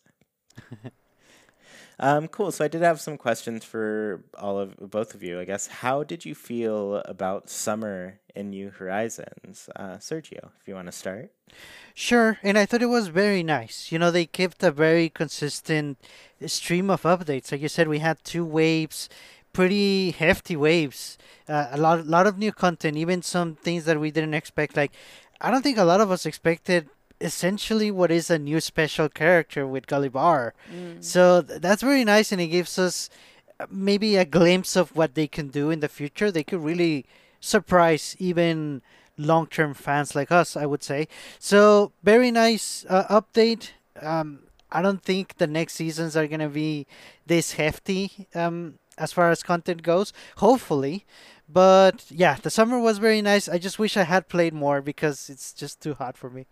Cool. So I did have some questions for both of you. I guess, how did you feel about summer in New Horizons? Sergio, if you want to start. Sure, and I thought it was very nice. You know, they kept a very consistent stream of updates. Like you said, we had two waves, pretty hefty waves. A lot of new content, even some things that we didn't expect. Like, I don't think a lot of us expected essentially what is a new special character with Gullivar. Mm. So that's very nice, and it gives us maybe a glimpse of what they can do in the future. They could really surprise even long-term fans like us, I would say. So very nice update. I don't think the next seasons are gonna be this hefty as far as content goes. Hopefully, but yeah, the summer was very nice. I just wish I had played more because it's just too hot for me.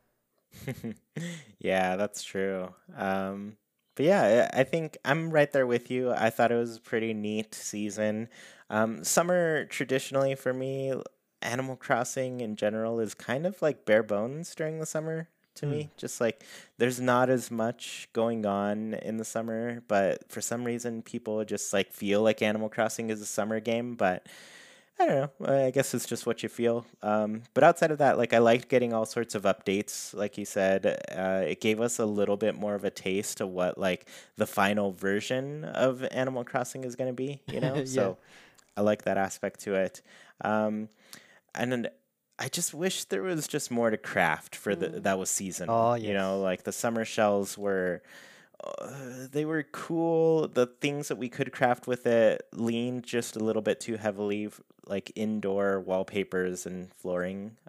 Yeah, that's true. But yeah, I think I'm right there with you. I thought it was a pretty neat season. Summer traditionally for me, Animal Crossing in general is kind of like bare bones during the summer to Hmm. me. Just like there's not as much going on in the summer, but for some reason people just like feel like Animal Crossing is a summer game, but I don't know. I guess it's just what you feel. But outside of that, like I liked getting all sorts of updates. Like you said, it gave us a little bit more of a taste of what like the final version of Animal Crossing is going to be. You know, Yeah. so I like that aspect to it. Um, and then I just wish there was just more to craft for the Mm. that was seasonal. Oh You know, yes. like the summer shells were they were cool. The things that we could craft with it leaned just a little bit too heavily, like indoor wallpapers and flooring.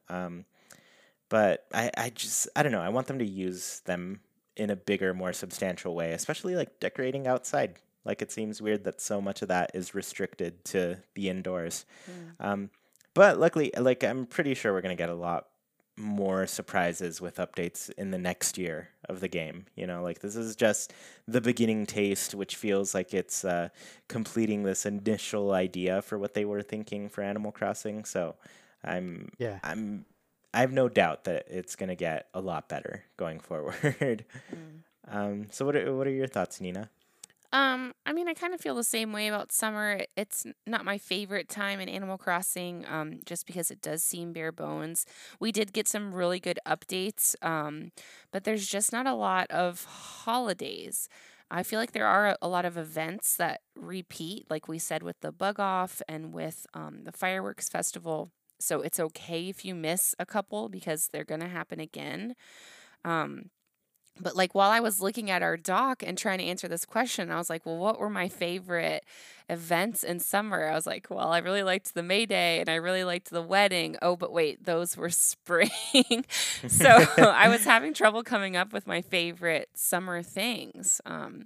But I don't know. I want them to use them in a bigger, more substantial way, especially like decorating outside. Like it seems weird that so much of that is restricted to the indoors. Mm. Um, but luckily, like I'm pretty sure we're gonna get a lot more surprises with updates in the next year of the game. You know, like this is just the beginning taste, which feels like it's completing this initial idea for what they were thinking for Animal Crossing. So I'm Yeah. I'm I have no doubt that it's gonna get a lot better going forward. Mm. So what are your thoughts, Nina? I mean, I kind of feel the same way about summer. It's not my favorite time in Animal Crossing, just because it does seem bare bones. We did get some really good updates, but there's just not a lot of holidays. I feel like there are a lot of events that repeat, like we said with the Bug Off and with the Fireworks Festival. So it's okay if you miss a couple because they're going to happen again. Um, but like while I was looking at our doc and trying to answer this question, I was like, well, what were my favorite events in summer? I was like, well, I really liked the May Day and I really liked the wedding. Oh, but wait, those were spring. So I was having trouble coming up with my favorite summer things.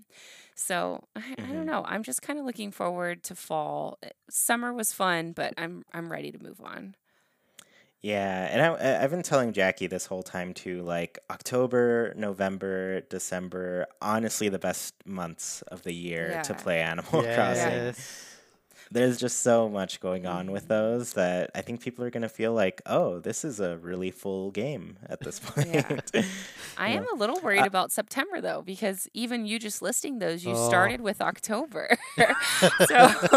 So I don't Hmm. know. I'm just kind of looking forward to fall. Summer was fun, but I'm ready to move on. Yeah, and I've been telling Jackie this whole time too, like October, November, December, honestly the best months of the year to Yeah. play Animal Yeah. Crossing. Yes. There's just so much going on with Mhm. those that I think people are going to feel like, oh, this is a really full game at this Yeah. point. I You am know, a little uh, worried about September though, because even you just listing those, you Oh. started with October. So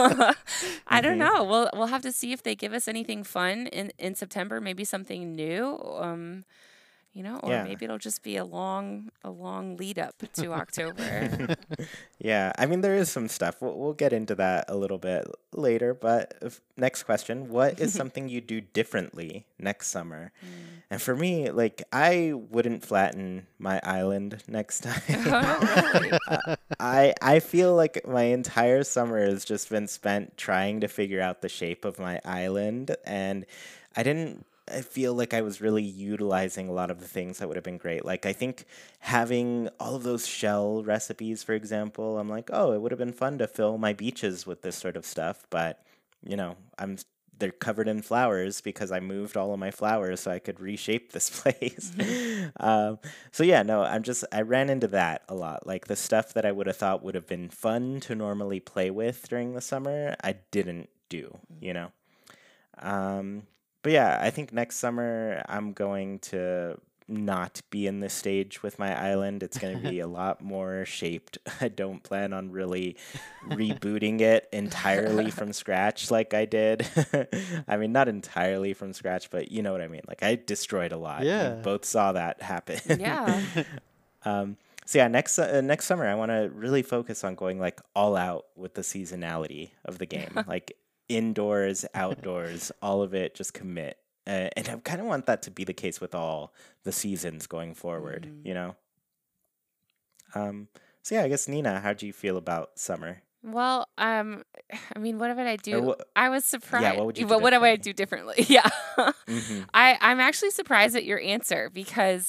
I don't mhm. know. We'll have to see if they give us anything fun in September, maybe something new. or Yeah. maybe it'll just be a long lead up to October. Yeah, I mean, there is some stuff. We'll get into that a little bit later, but next question, what is something you do differently next summer? Mm. And for me, like, I wouldn't flatten my island next time. Oh, really? I feel like my entire summer has just been spent trying to figure out the shape of my island, and I feel like I was really utilizing a lot of the things that would have been great. Like, I think having all of those shell recipes, for example, I'm like, oh, it would have been fun to fill my beaches with this sort of stuff, but they're covered in flowers because I moved all of my flowers so I could reshape this place. So yeah, no, I ran into that a lot. Like the stuff that I would have thought would have been fun to normally play with during the summer, I didn't do, you know? But yeah, I think next summer I'm going to not be in this stage with my island. It's going to be a lot more shaped. I don't plan on really rebooting it entirely from scratch like I did. I mean, not entirely from scratch, but you know what I mean. Like I destroyed a lot. Yeah. We both saw that happen. Yeah. So yeah, next summer I want to really focus on going like all out with the seasonality of the game, like indoors, outdoors, all of it. Just commit, and I kind of want that to be the case with all the seasons going forward. You know. So yeah, I guess Nina, how do you feel about summer? Well, I mean, what would I Or do? I was surprised. Yeah, what would you do Well, what would I differently? do differently? Yeah. Hmm. I'm actually surprised at your answer because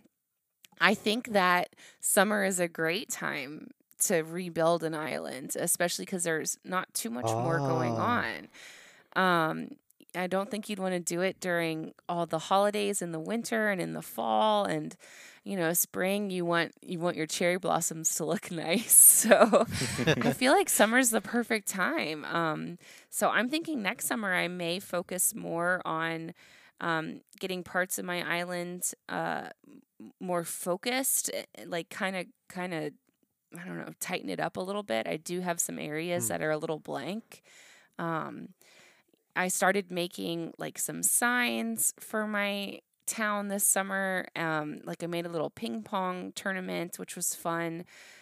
I think that summer is a great time to rebuild an island, especially because there's not too much more going Ah. on. Um, I don't think you'd want to do it during all the holidays in the winter and in the fall and spring. You want your cherry blossoms to look nice. So I feel like summer's the perfect time. So I'm thinking next summer I may focus more on getting parts of my island more focused, like kind of I don't know, tighten it up a little bit. I do have some areas that are a little blank. Um, I started making like some signs for my town this summer. Like I made a little ping pong tournament, which was fun.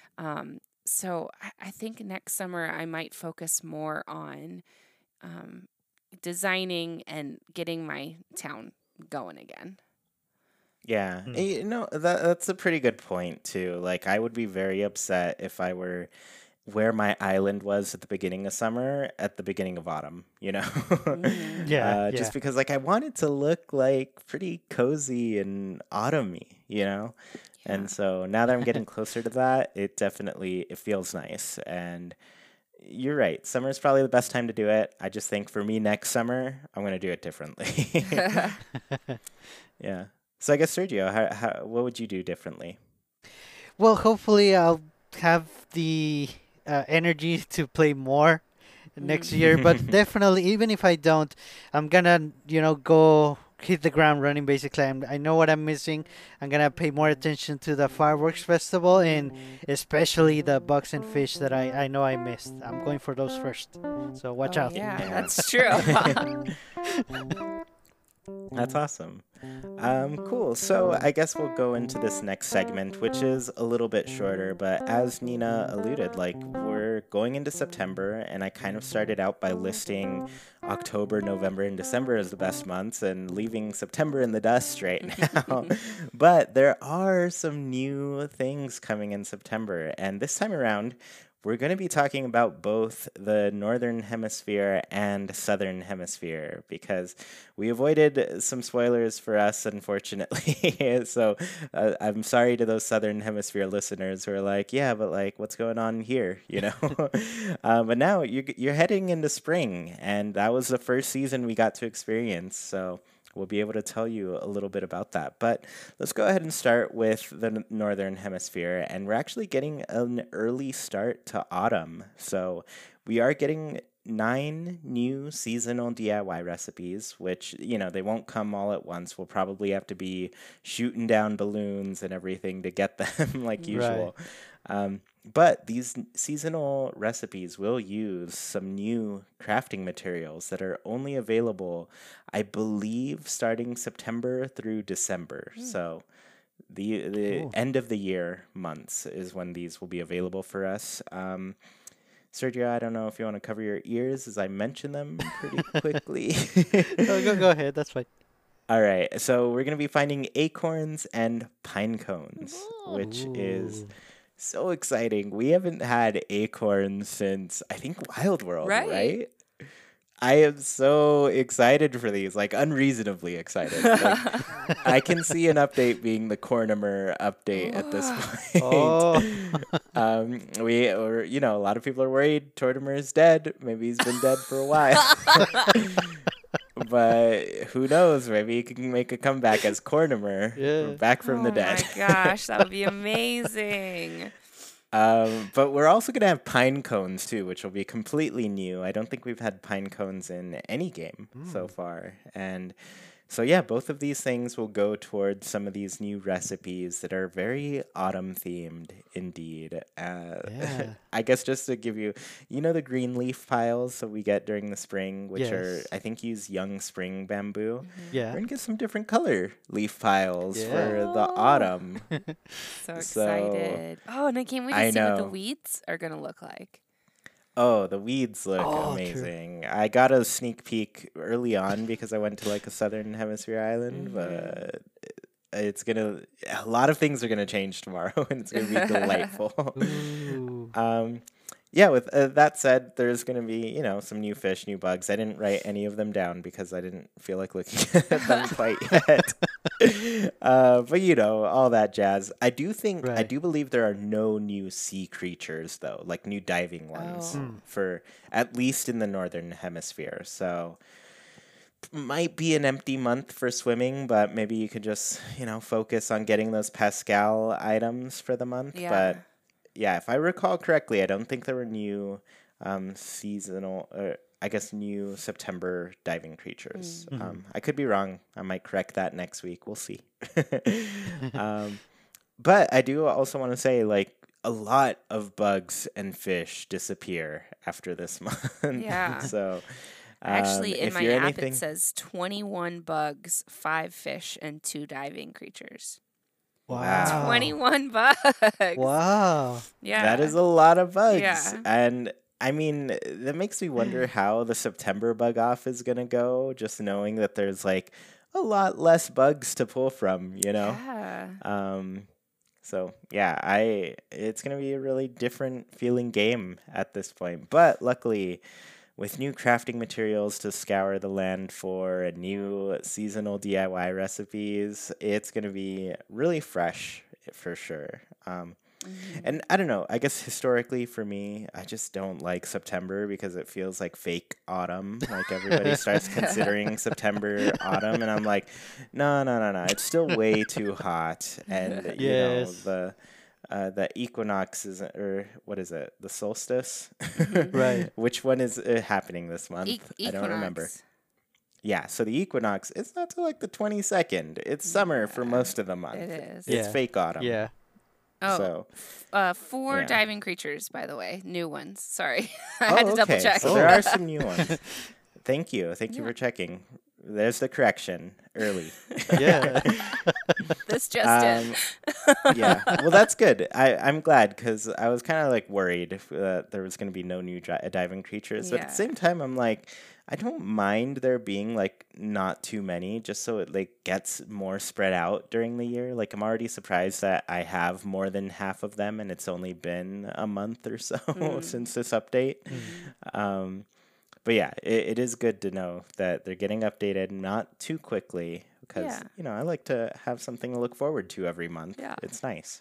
So I think next summer I might focus more on um, designing and getting my town going again. Yeah, that's a pretty good point too. Like, I would be very upset if I were where my island was at the beginning of summer at the beginning of autumn, you know? Mm. Yeah, Just yeah. because, like, I want it to look like pretty cozy and autumny, you know? Yeah. And so now that I'm getting closer to that, it feels nice. And you're right, summer is probably the best time to do it. I just think for me next summer, I'm gonna do it differently. Yeah. So I guess Sergio, what would you do differently? Well, hopefully I'll have the energy to play more next year, but definitely, even if I don't, I'm gonna, go hit the ground running. Basically, I know what I'm missing. I'm gonna pay more attention to the fireworks festival and especially the bugs and fish that I know I missed. I'm going for those first, so watch Oh, out. yeah, Yeah. that's true. That's awesome. Cool. So I guess we'll go into this next segment, which is a little bit shorter, but as Nina alluded, like we're going into September, and I kind of started out by listing October, November, and December as the best months and leaving September in the dust right now. But there are some new things coming in September, and this time around, we're going to be talking about both the Northern Hemisphere and Southern Hemisphere because we avoided some spoilers for us, unfortunately. So I'm sorry to those Southern Hemisphere listeners who are like, yeah, but like, what's going on here? You know? But now you're heading into spring, and that was the first season we got to experience. So we'll be able to tell you a little bit about that. But let's go ahead and start with the Northern Hemisphere. And we're actually getting an early start to autumn. So we are getting 9 new seasonal DIY recipes, which, they won't come all at once. We'll probably have to be shooting down balloons and everything to get them like Right. usual. But these seasonal recipes will use some new crafting materials that are only available, I believe, starting September through December. So the Cool. end of the year months is when these will be available for us. Sergio, I don't know if you want to cover your ears as I mention them pretty quickly. Oh, go ahead. That's fine. All right, so we're going to be finding acorns and pine cones, which is Ooh. so exciting. We haven't had acorns since, I think, Wild World, Right. right? I am so excited for these, like unreasonably excited. Like, I can see an update being the Cornimer update at this point. Oh. Or a lot of people are worried Tortimer is dead. Maybe he's been dead for a while. But who knows? Maybe he can make a comeback as Cornimer, Yeah. back from the Oh dead. my gosh, that would be amazing. But we're also going to have pine cones too, which will be completely new. I don't think we've had pine cones in any game so far. And so, yeah, both of these things will go towards some of these new recipes that are very autumn themed indeed. Yeah. I guess just to give you, the green leaf piles that we get during the spring, which are, Yes. I think, use young spring bamboo. Yeah. We're going to get some different color leaf piles Yeah. for the Oh. autumn. So So, excited. Oh, and I can't wait to I see what the know. weeds are going to look like. Oh, the weeds look Oh, true. amazing. I got a sneak peek early on because I went to like a southern hemisphere island, but a lot of things are gonna change tomorrow, and it's gonna be delightful. Ooh. Yeah, with that said, there's going to be, some new fish, new bugs. I didn't write any of them down because I didn't feel like looking at them quite yet. But, all that jazz. I do Right. believe there are no new sea creatures, though, like new diving ones Oh. for at least in the northern hemisphere. So might be an empty month for swimming, but maybe you could just, focus on getting those Pascal items for the month. Yeah. But yeah, if I recall correctly, I don't think there were new seasonal, I guess new September diving creatures. I could be wrong. I might correct that next week. We'll see. But I do also want to say, like, a lot of bugs and fish disappear after this month. Yeah. So Actually, in if my you're app, anything, it says 21 bugs, 5 fish, and 2 diving creatures. Wow. 21 bugs. Wow. Yeah. that is a lot of bugs. Yeah. And I mean, that makes me wonder how the September bug off is going to go, just knowing that there's like a lot less bugs to pull from, Yeah. So yeah, it's going to be a really different feeling game at this point. But luckily, with new crafting materials to scour the land for and new seasonal DIY recipes, it's going to be really fresh for sure. And I don't know, I guess historically for me, I just don't like September because it feels like fake autumn. Like everybody starts considering September autumn, and I'm like, no, it's still way too hot. And, Yes. the equinox is, or what is it? The solstice? Right. Which one is happening this month? I don't remember. Equinox. Yeah, so the equinox, it's not till like the 22nd. It's summer for most of the month. It is. It's Yeah. fake autumn. Yeah. Oh, So, 4 yeah. diving creatures, by the way. New ones. Sorry. I had to double okay. check. So there are some new ones. Thank you for checking. There's the correction early. Yeah. This just in. Yeah, well, that's good. I'm glad because I was kind of like worried that there was going to be no new diving creatures. But at the Yeah. same time, I'm like, I don't mind there being like not too many, just so it like gets more spread out during the year. Like I'm already surprised that I have more than half of them, and it's only been a month or so since this update. But yeah, it is good to know that they're getting updated not too quickly because, I like to have something to look forward to every month. Yeah. It's nice.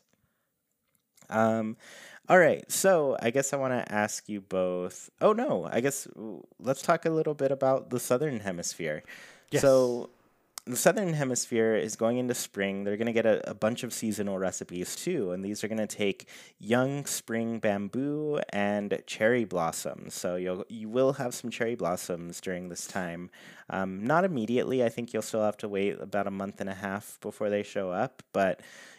All right, so I guess I want to ask you both. Oh, no, I guess let's talk a little bit about the Southern Hemisphere. Yes. So the Southern Hemisphere is going into spring. They're going to get a bunch of seasonal recipes too, and these are going to take young spring bamboo and cherry blossoms. So you will have some cherry blossoms during this time. Not immediately. I think you'll still have to wait about a month and a half before they show up, but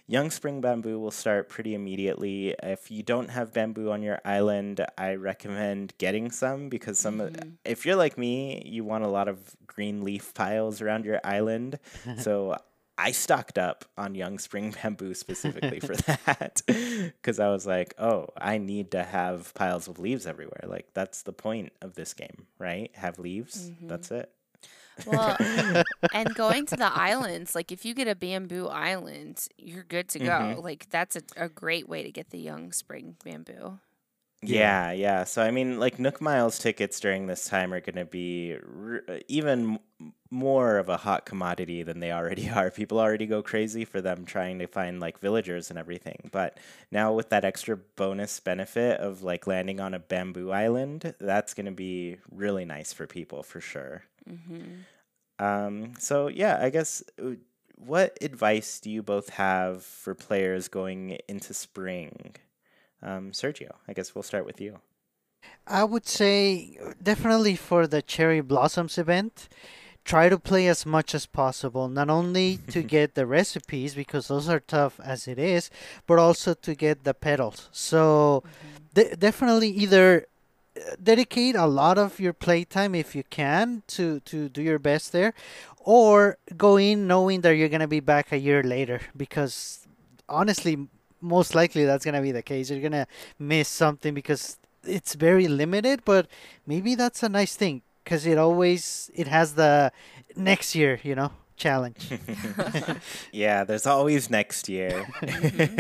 young spring bamboo will start pretty immediately. If you don't have bamboo on your island, I recommend getting some because Mm-hmm. if you're like me, you want a lot of green leaf piles around your island. So I stocked up on young spring bamboo specifically for that because I was like, oh, I need to have piles of leaves everywhere. Like, that's the point of this game, right? Have leaves. Mm-hmm. That's it. Well, and going to the islands, like if you get a bamboo island, you're good to hmm go. Like that's a great way to get the young spring bamboo. Yeah. Yeah, yeah. So I mean, like Nook Miles tickets during this time are going to be even more of a hot commodity than they already are. People already go crazy for them trying to find like villagers and everything. But now with that extra bonus benefit of like landing on a bamboo island, that's going to be really nice for people for sure. Mm-hmm. So yeah, I guess what advice do you both have for players going into spring? Sergio, I guess we'll start with you. I would say definitely for the Cherry Blossoms event, try to play as much as possible, not only to get the recipes because those are tough as it is, but also to get the petals. So Mm-hmm. definitely either dedicate a lot of your playtime if you can to do your best there, or go in knowing that you're gonna be back a year later because honestly, most likely that's gonna be the case. You're gonna miss something because it's very limited, but maybe that's a nice thing because it has the next year, challenge. Yeah, there's always next year. Mm-hmm.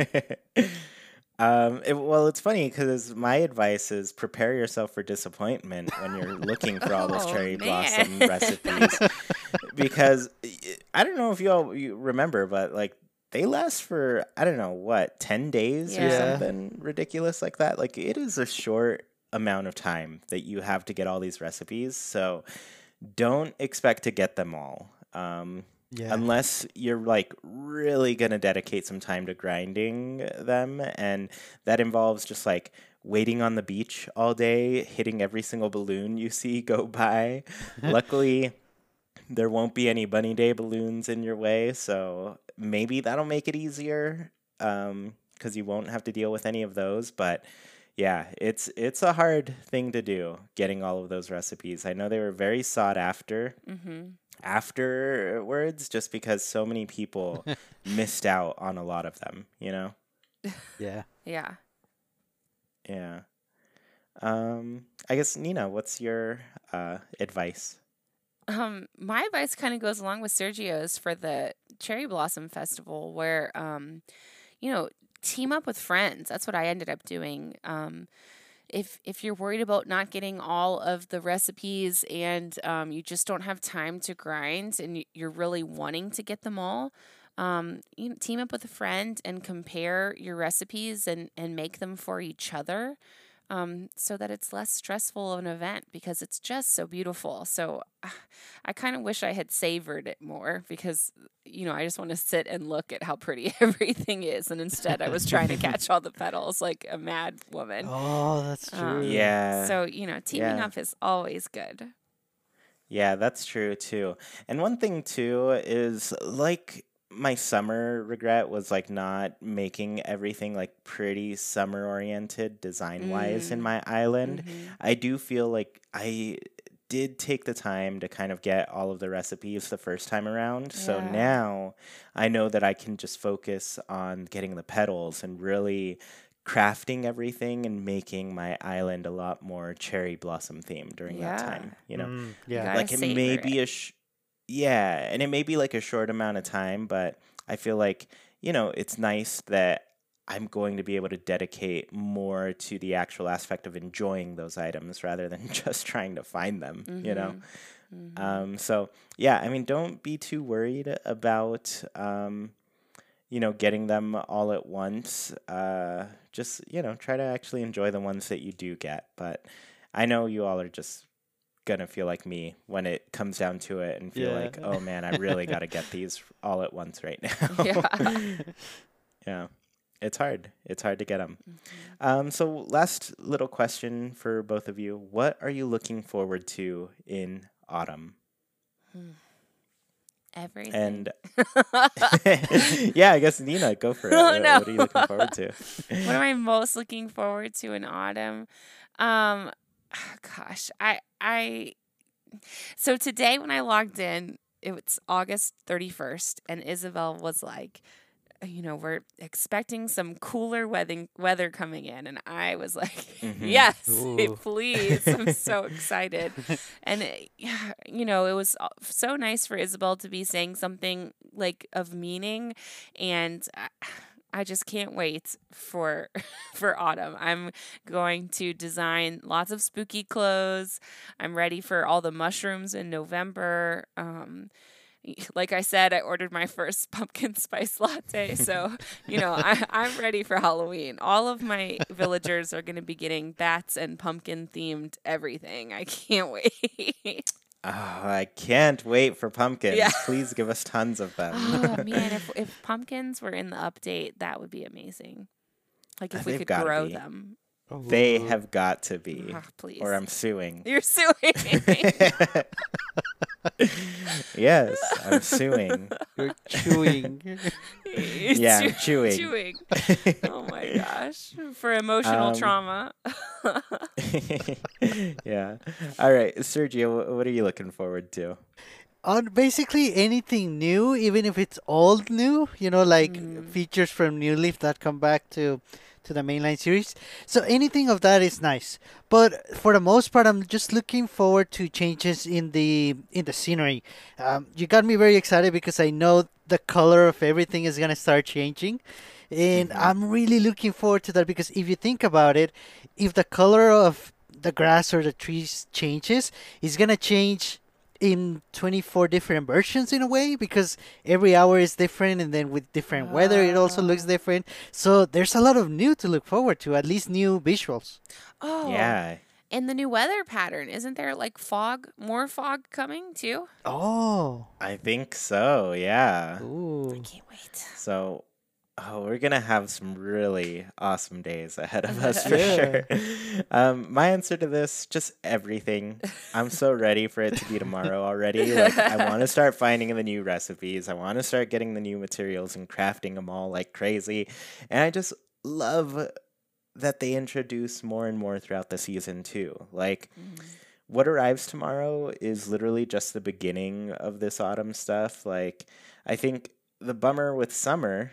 Well, it's funny because my advice is prepare yourself for disappointment when you're looking for all those Oh cherry man. blossom recipes. Because I don't know if you remember, but like they last for, I don't know, what, 10 days or Yeah. Yeah. something ridiculous like that. Like it is a short amount of time that you have to get all these recipes. So don't expect to get them all. Yeah. Unless you're like really gonna dedicate some time to grinding them, and that involves just like waiting on the beach all day, hitting every single balloon you see go by. Luckily, there won't be any bunny day balloons in your way, so maybe that'll make it easier because you won't have to deal with any of those. But yeah, it's a hard thing to do getting all of those recipes. I know they were very sought after Mm-hmm. afterwards just because so many people missed out on a lot of them, you know? Yeah. Yeah. Yeah. I guess Nina, what's your advice? My advice kind of goes along with Sergio's for the Cherry Blossom Festival, where you know, team up with friends. That's what I ended up doing. If you're worried about not getting all of the recipes and you just don't have time to grind and you're really wanting to get them all, team up with a friend and compare your recipes and make them for each other, so that it's less stressful of an event because it's just so beautiful. So I kind of wish I had savored it more because, I just want to sit and look at how pretty everything is. And instead, I was trying to catch all the petals like a mad woman. Oh, that's true. Yeah. So, teaming Yeah. up is always good. Yeah, that's true too. And one thing too is like my summer regret was like not making everything like pretty summer oriented design wise in Mm, my island. mm-hmm. I do feel like I did take the time to kind of get all of the recipes the first time around. So Yeah. now I know that I can just focus on getting the petals and really crafting everything and making my island a lot more cherry blossom themed during that Yeah. time, you know? Mm, You yeah. gotta Like it may savor be it. yeah, and it may be like a short amount of time, but I feel like, it's nice that I'm going to be able to dedicate more to the actual aspect of enjoying those items rather than just trying to find them. Mm-hmm. Mm-hmm. So yeah, I mean, don't be too worried about, getting them all at once. Just, try to actually enjoy the ones that you do get. But I know you all are just gonna feel like me when it comes down to it and feel Yeah. like, oh man, I really got to get these all at once right now. Yeah. Yeah, it's hard. It's hard to get them. Mhm. So last little question for both of you: what are you looking forward to in autumn? Hmm. Everything. And yeah, I guess Nina, go for it. Oh, no. What are you looking forward to? What am I most looking forward to in autumn? Um, gosh, I so today when I logged in, it was August 31st, and Isabel was like, we're expecting some cooler weather coming in. And I was like, Mhm. yes, Ooh. please. I'm so excited. And, it was so nice for Isabel to be saying something like of meaning. And I just can't wait for for autumn. I'm going to design lots of spooky clothes. I'm ready for all the mushrooms in November. Like I said, I ordered my first pumpkin spice latte. So, I'm ready for Halloween. All of my villagers are going to be getting bats and pumpkin themed everything. I can't wait. Oh, I can't wait for pumpkins. Yeah. Please give us tons of them. Oh, man. If pumpkins were in the update, that would be amazing. Like if we They've could gotta grow be. them. They Ooh. have got to be, Ah, please. or I'm suing. You're suing. Yes, I'm suing. You're chewing. Yeah, I'm chewing. Chewing. Oh my gosh. For emotional trauma. Yeah. All right, Sergio, what are you looking forward to? On basically anything new, even if it's old new, like features from New Leaf that come back to the mainline series. So anything of that is nice. But for the most part, I'm just looking forward to changes in the scenery. You got me very excited because I know the color of everything is gonna start changing. And I'm really looking forward to that because if you think about it, if the color of the grass or the trees changes, it's gonna change in 24 different versions in a way because every hour is different and then with different weather it also looks different. So there's a lot of new to look forward to, at least new visuals. Oh. Yeah. And the new weather pattern, isn't there like more fog coming too? Oh. I think so, yeah. Ooh. Can't wait. So, we're gonna have some really awesome days ahead of us for Yeah. sure. My answer to this, just everything. I'm so ready for it to be tomorrow already. Like, I want to start finding the new recipes. I want to start getting the new materials and crafting them all like crazy. And I just love that they introduce more and more throughout the season too. Like, what arrives tomorrow is literally just the beginning of this autumn stuff. Like, I think the bummer with summer,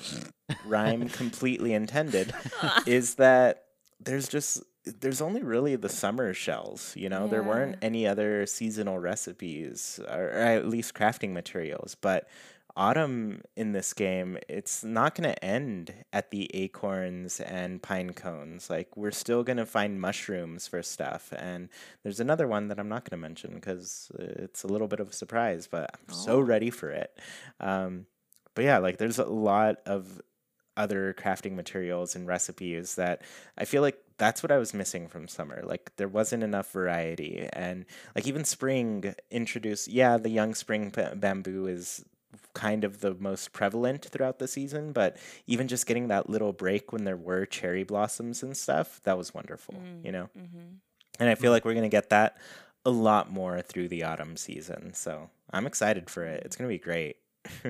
rhyme completely intended, is that there's only really the summer shells, There weren't Yeah. any other seasonal recipes or at least crafting materials, but autumn in this game, it's not going to end at the acorns and pine cones. Like, we're still going to find mushrooms for stuff. And there's another one that I'm not going to mention because it's a little bit of a surprise, but I'm so ready for it. But yeah, like, there's a lot of other crafting materials and recipes that I feel like that's what I was missing from summer. Like, there wasn't enough variety. And like, even spring introduced, the young spring bamboo is kind of the most prevalent throughout the season, but even just getting that little break when there were cherry blossoms and stuff, that was wonderful, And I feel like we're going to get that a lot more through the autumn season. So I'm excited for it. It's going to be great.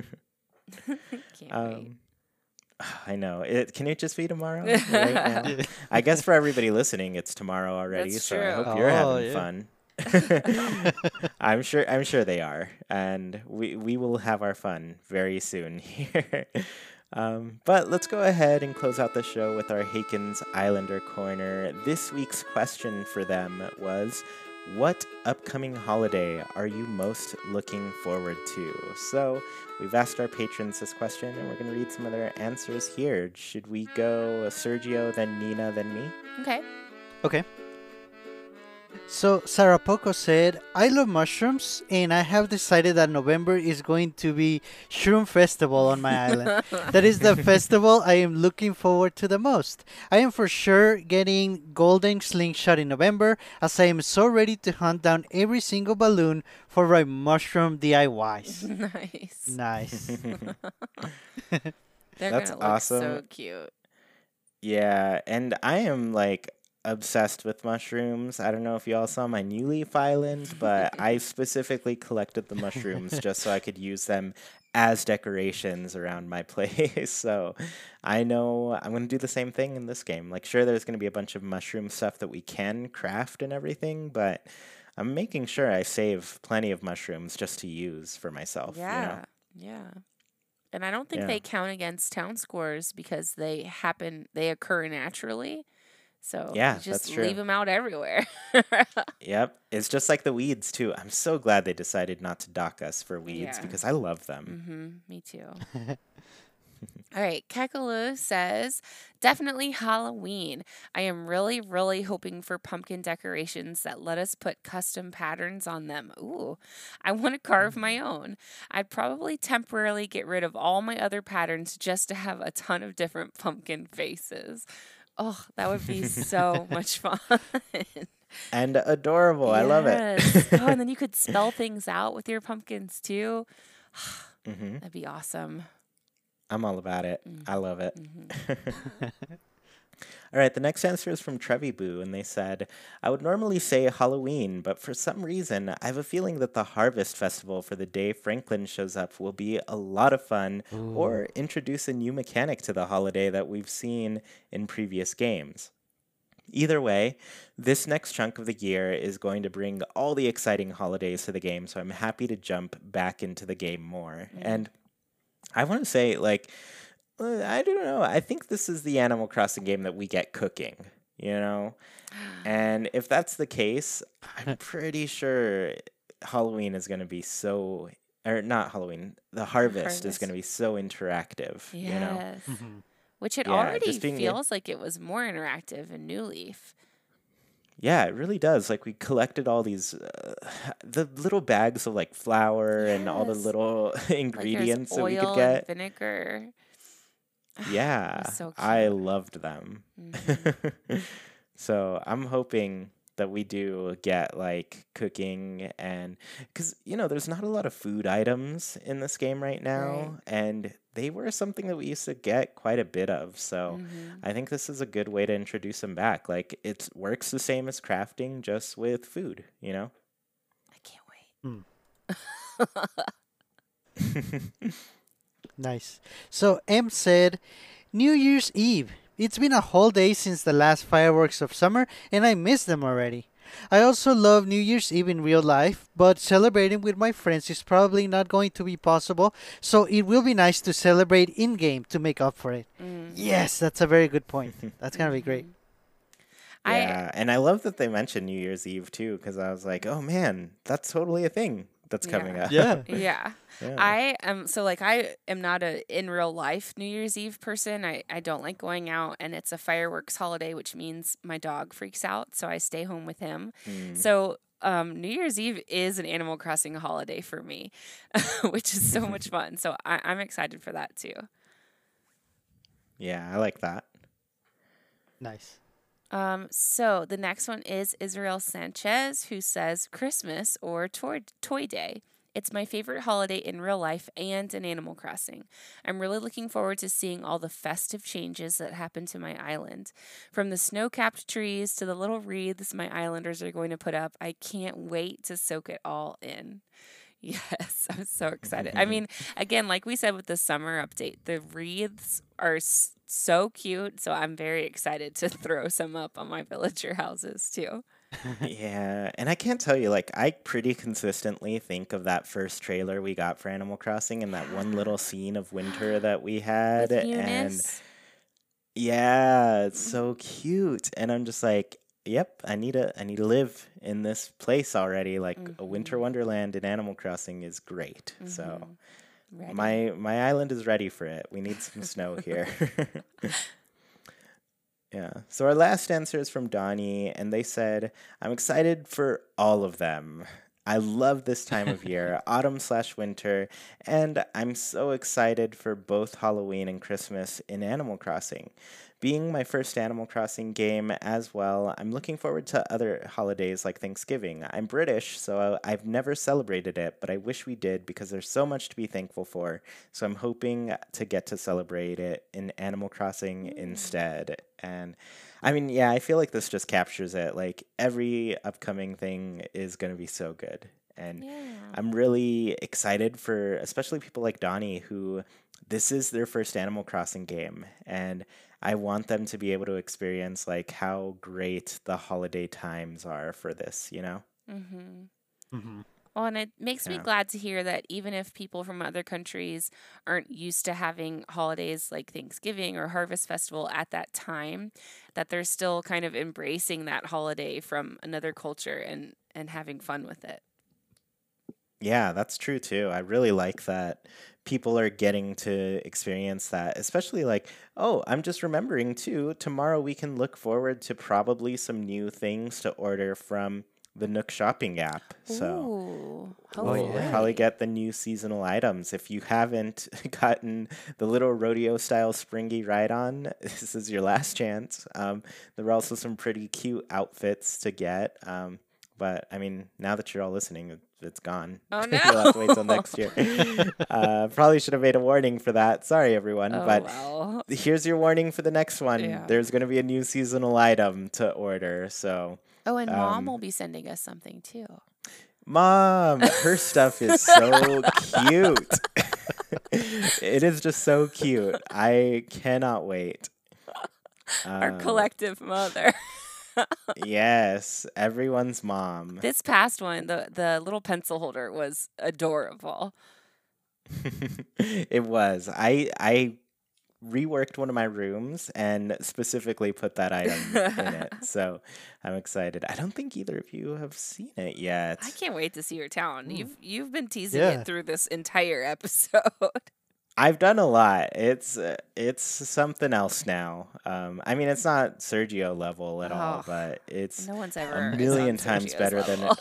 Can't wait. I know. Can it just be tomorrow? Right now? I guess for everybody listening, it's tomorrow already. That's so I true. hope you're having yeah. fun. I'm sure they are, and we will have our fun very soon here. But let's go ahead and close out the show with our Haken's Islander Corner. This week's question for them was, what upcoming holiday are you most looking forward to? So we've asked our patrons this question, and we're going to read some of their answers here. Should we go Sergio, then Nina, then me? Okay. Okay. So Sarah Poco said, I love mushrooms and I have decided that November is going to be Shroom Festival on my island. That is the festival I am looking forward to the most. I am for sure getting Golden Slingshot in November as I am so ready to hunt down every single balloon for my mushroom DIYs. Nice. Nice. They're That's gonna look so awesome. cute. Yeah, and I am like obsessed with mushrooms. I don't know if you all saw my New Leaf Island, but I specifically collected the mushrooms just so I could use them as decorations around my place. So I know I'm going to do the same thing in this game. Like, sure, there's going to be a bunch of mushroom stuff that we can craft and everything, but I'm making sure I save plenty of mushrooms just to use for myself, you know? Yeah. Yeah. And I don't think Yeah. they count against town scores because they occur naturally. So Yeah, you that's just true. leave them out everywhere. Yep. It's just like the weeds, too. I'm so glad they decided not to dock us for weeds Yeah. because I love them. Me too. All right, Kekalu says, definitely Halloween. I am really, really hoping for pumpkin decorations that let us put custom patterns on them. Ooh, I want to carve my own. I'd probably temporarily get rid of all my other patterns just to have a ton of different pumpkin faces. Oh, that would be so much fun. And adorable. I love it. Yes. Oh, and then you could spell things out with your pumpkins too. hmm That'd be awesome. I'm all about it. I love it. Mhm. All right, the next answer is from Trevi Boo, and they said, I would normally say Halloween, but for some reason, I have a feeling that the Harvest Festival for the day Franklin shows up will be a lot of fun or introduce a new mechanic to the holiday that we've seen in previous games. Either way, this next chunk of the year is going to bring all the exciting holidays to the game, so I'm happy to jump back into the game more. And I want to say, like, I don't know. I think this is the Animal Crossing game that we get cooking, you know? And if that's the case, I'm pretty sure Halloween is going to be so, or not Halloween, the Harvest is Harvest. going to be so interactive, you know? Yes. Which it Yeah, already just being feels like it was more interactive in New Leaf. Yeah, it really does. Like we collected all these, the little bags of like flour and all the Yes. little Like there's ingredients that we could oil and get. vinegar. Yeah, so I cute. loved them. Mhm. So I'm hoping that we do get like cooking and because there's not a lot of food items in this game right now, and they were something that we used to get quite a bit of. So Mhm. I think this is a good way to introduce them back. Like it works the same as crafting, just with food. I can't wait. Nice. So M said, New Year's Eve. It's been a whole day since the last fireworks of summer, and I miss them already. I also love New Year's Eve in real life, but celebrating with my friends is probably not going to be possible, so it will be nice to celebrate in game to make up for it. Yes, that's a very good point. That's gonna be great. Yeah, and I love that they mentioned New Year's Eve too, because I was like, oh man, that's totally a thing that's coming up. Yeah. Yeah. Yeah. I am not a in real life New Year's Eve person. I don't like going out, and it's a fireworks holiday, which means my dog freaks out, so I stay home with him. So New Year's Eve is an Animal Crossing holiday for me, which is so much fun. So I'm excited for that too. Yeah, I like that. Nice. So the next one is Israel Sanchez, who says Christmas or Toy Day. It's my favorite holiday in real life and in Animal Crossing. I'm really looking forward to seeing all the festive changes that happen to my island. From the snow-capped trees to the little wreaths my islanders are going to put up, I can't wait to soak it all in. Yes, I'm so excited. I mean, again, like we said with the summer update, the wreaths are so cute. So I'm very excited to throw some up on my villager houses too. Yeah, and I can't tell you, like, I pretty consistently think of that first trailer we got for Animal Crossing and that one little scene of winter that we had. With And Eunice. yeah, it's so cute. And I'm just like, yep, I need to live in this place already. Like a winter wonderland in Animal Crossing is great. So Ready. my island is ready for it. We need some snow here. Yeah. So our last answer is from Donnie, and they said, I'm excited for all of them. I love this time of year, autumn/winter, and I'm so excited for both Halloween and Christmas in Animal Crossing. Being my first Animal Crossing game as well, I'm looking forward to other holidays like Thanksgiving. I'm British, so I've never celebrated it, but I wish we did because there's so much to be thankful for. So I'm hoping to get to celebrate it in Animal Crossing instead. And I mean, yeah, I feel like this just captures it. Like every upcoming thing is going to be so good. And Yeah. I'm really excited for especially people like Donnie who this is their first Animal Crossing game, and I want them to be able to experience like how great the holiday times are for this, you know? Mm-hmm. Well, and it makes me Yeah. glad to hear that even if people from other countries aren't used to having holidays like Thanksgiving or Harvest Festival at that time, that they're still kind of embracing that holiday from another culture and having fun with it. Yeah, that's true too. I really like that people are getting to experience that, especially like, oh, I'm just remembering too, tomorrow we can look forward to probably some new things to order from the Nook shopping app. So Ooh, we'll yeah. probably get the new seasonal items. If you haven't gotten the little rodeo style springy ride on, this is your last chance. There are also some pretty cute outfits to get. But I mean, now that you're all listening, it's gone. Oh, You'll have to wait till no. next year. Probably should have made a warning for that. Sorry, everyone. Oh, but well. here's your warning for the next one. Yeah. There's going to be a new seasonal item to order. So, Oh, and Mom um, will be sending us something too. Mom, her stuff is so cute. It is just so cute. I cannot wait. Our Um, collective mother. Yes, everyone's mom. This past one, the little pencil holder was adorable. It was. I reworked one of my rooms and specifically put that item in it. So I'm excited. I don't think either of you have seen it yet. I can't wait to see your town. You've been teasing Yeah. it through this entire episode. I've done a lot. It's something else now. I mean, it's not Sergio level at all, Oh, but it's No one's a ever is million on times Sergio's better than level.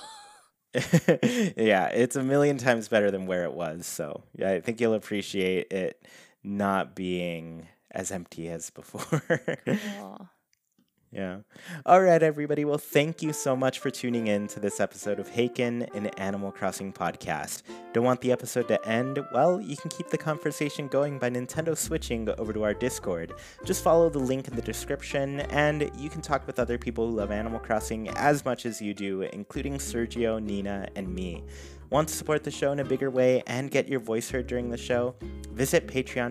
yeah, it's a million times better than where it was. So yeah, I think you'll appreciate it not being as empty as before. Cool. Yeah. All right, everybody. Well, thank you so much for tuning in to this episode of Haken, an Animal Crossing podcast. Don't want the episode to end? Well, you can keep the conversation going by Nintendo switching over to our Discord. Just follow the link in the description, and you can talk with other people who love Animal Crossing as much as you do, including Sergio, Nina, and me. Want to support the show in a bigger way and get your voice heard during the show? Visit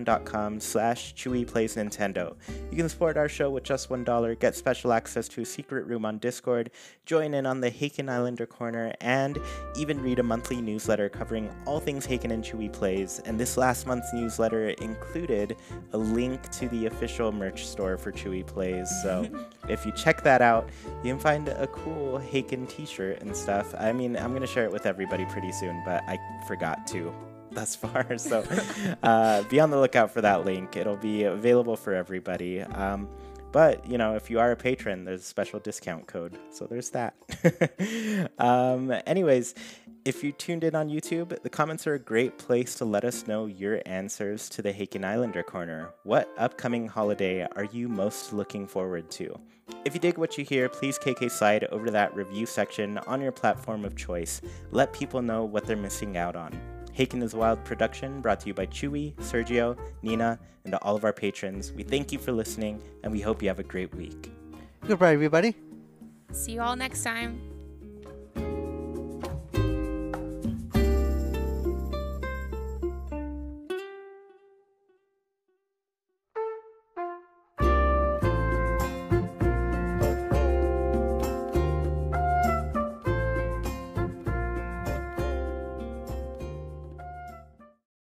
patreon.com/ChewyPlaysNintendo. You can support our show with just $1, get special access to a secret room on Discord, join in on the Haken Islander Corner, and even read a monthly newsletter covering all things Haken and Chewy Plays. And this last month's newsletter included a link to the official merch store for Chewy Plays. So if you check that out, you can find a cool Haken t-shirt and stuff. I mean, I'm going to share it with everybody pretty soon, but I forgot to thus far. So be on the lookout for that link. It'll be available for everybody. But, you know, if you are a patron, there's a special discount code. So there's that. Anyways, if you tuned in on YouTube, the comments are a great place to let us know your answers to the Haken Islander Corner. What upcoming holiday are you most looking forward to? If you dig what you hear, please KK slide over to that review section on your platform of choice. Let people know what they're missing out on. Haken is a Wild production brought to you by Chewy, Sergio, Nina, and to all of our patrons. We thank you for listening, and we hope you have a great week. Goodbye, everybody. See you all next time.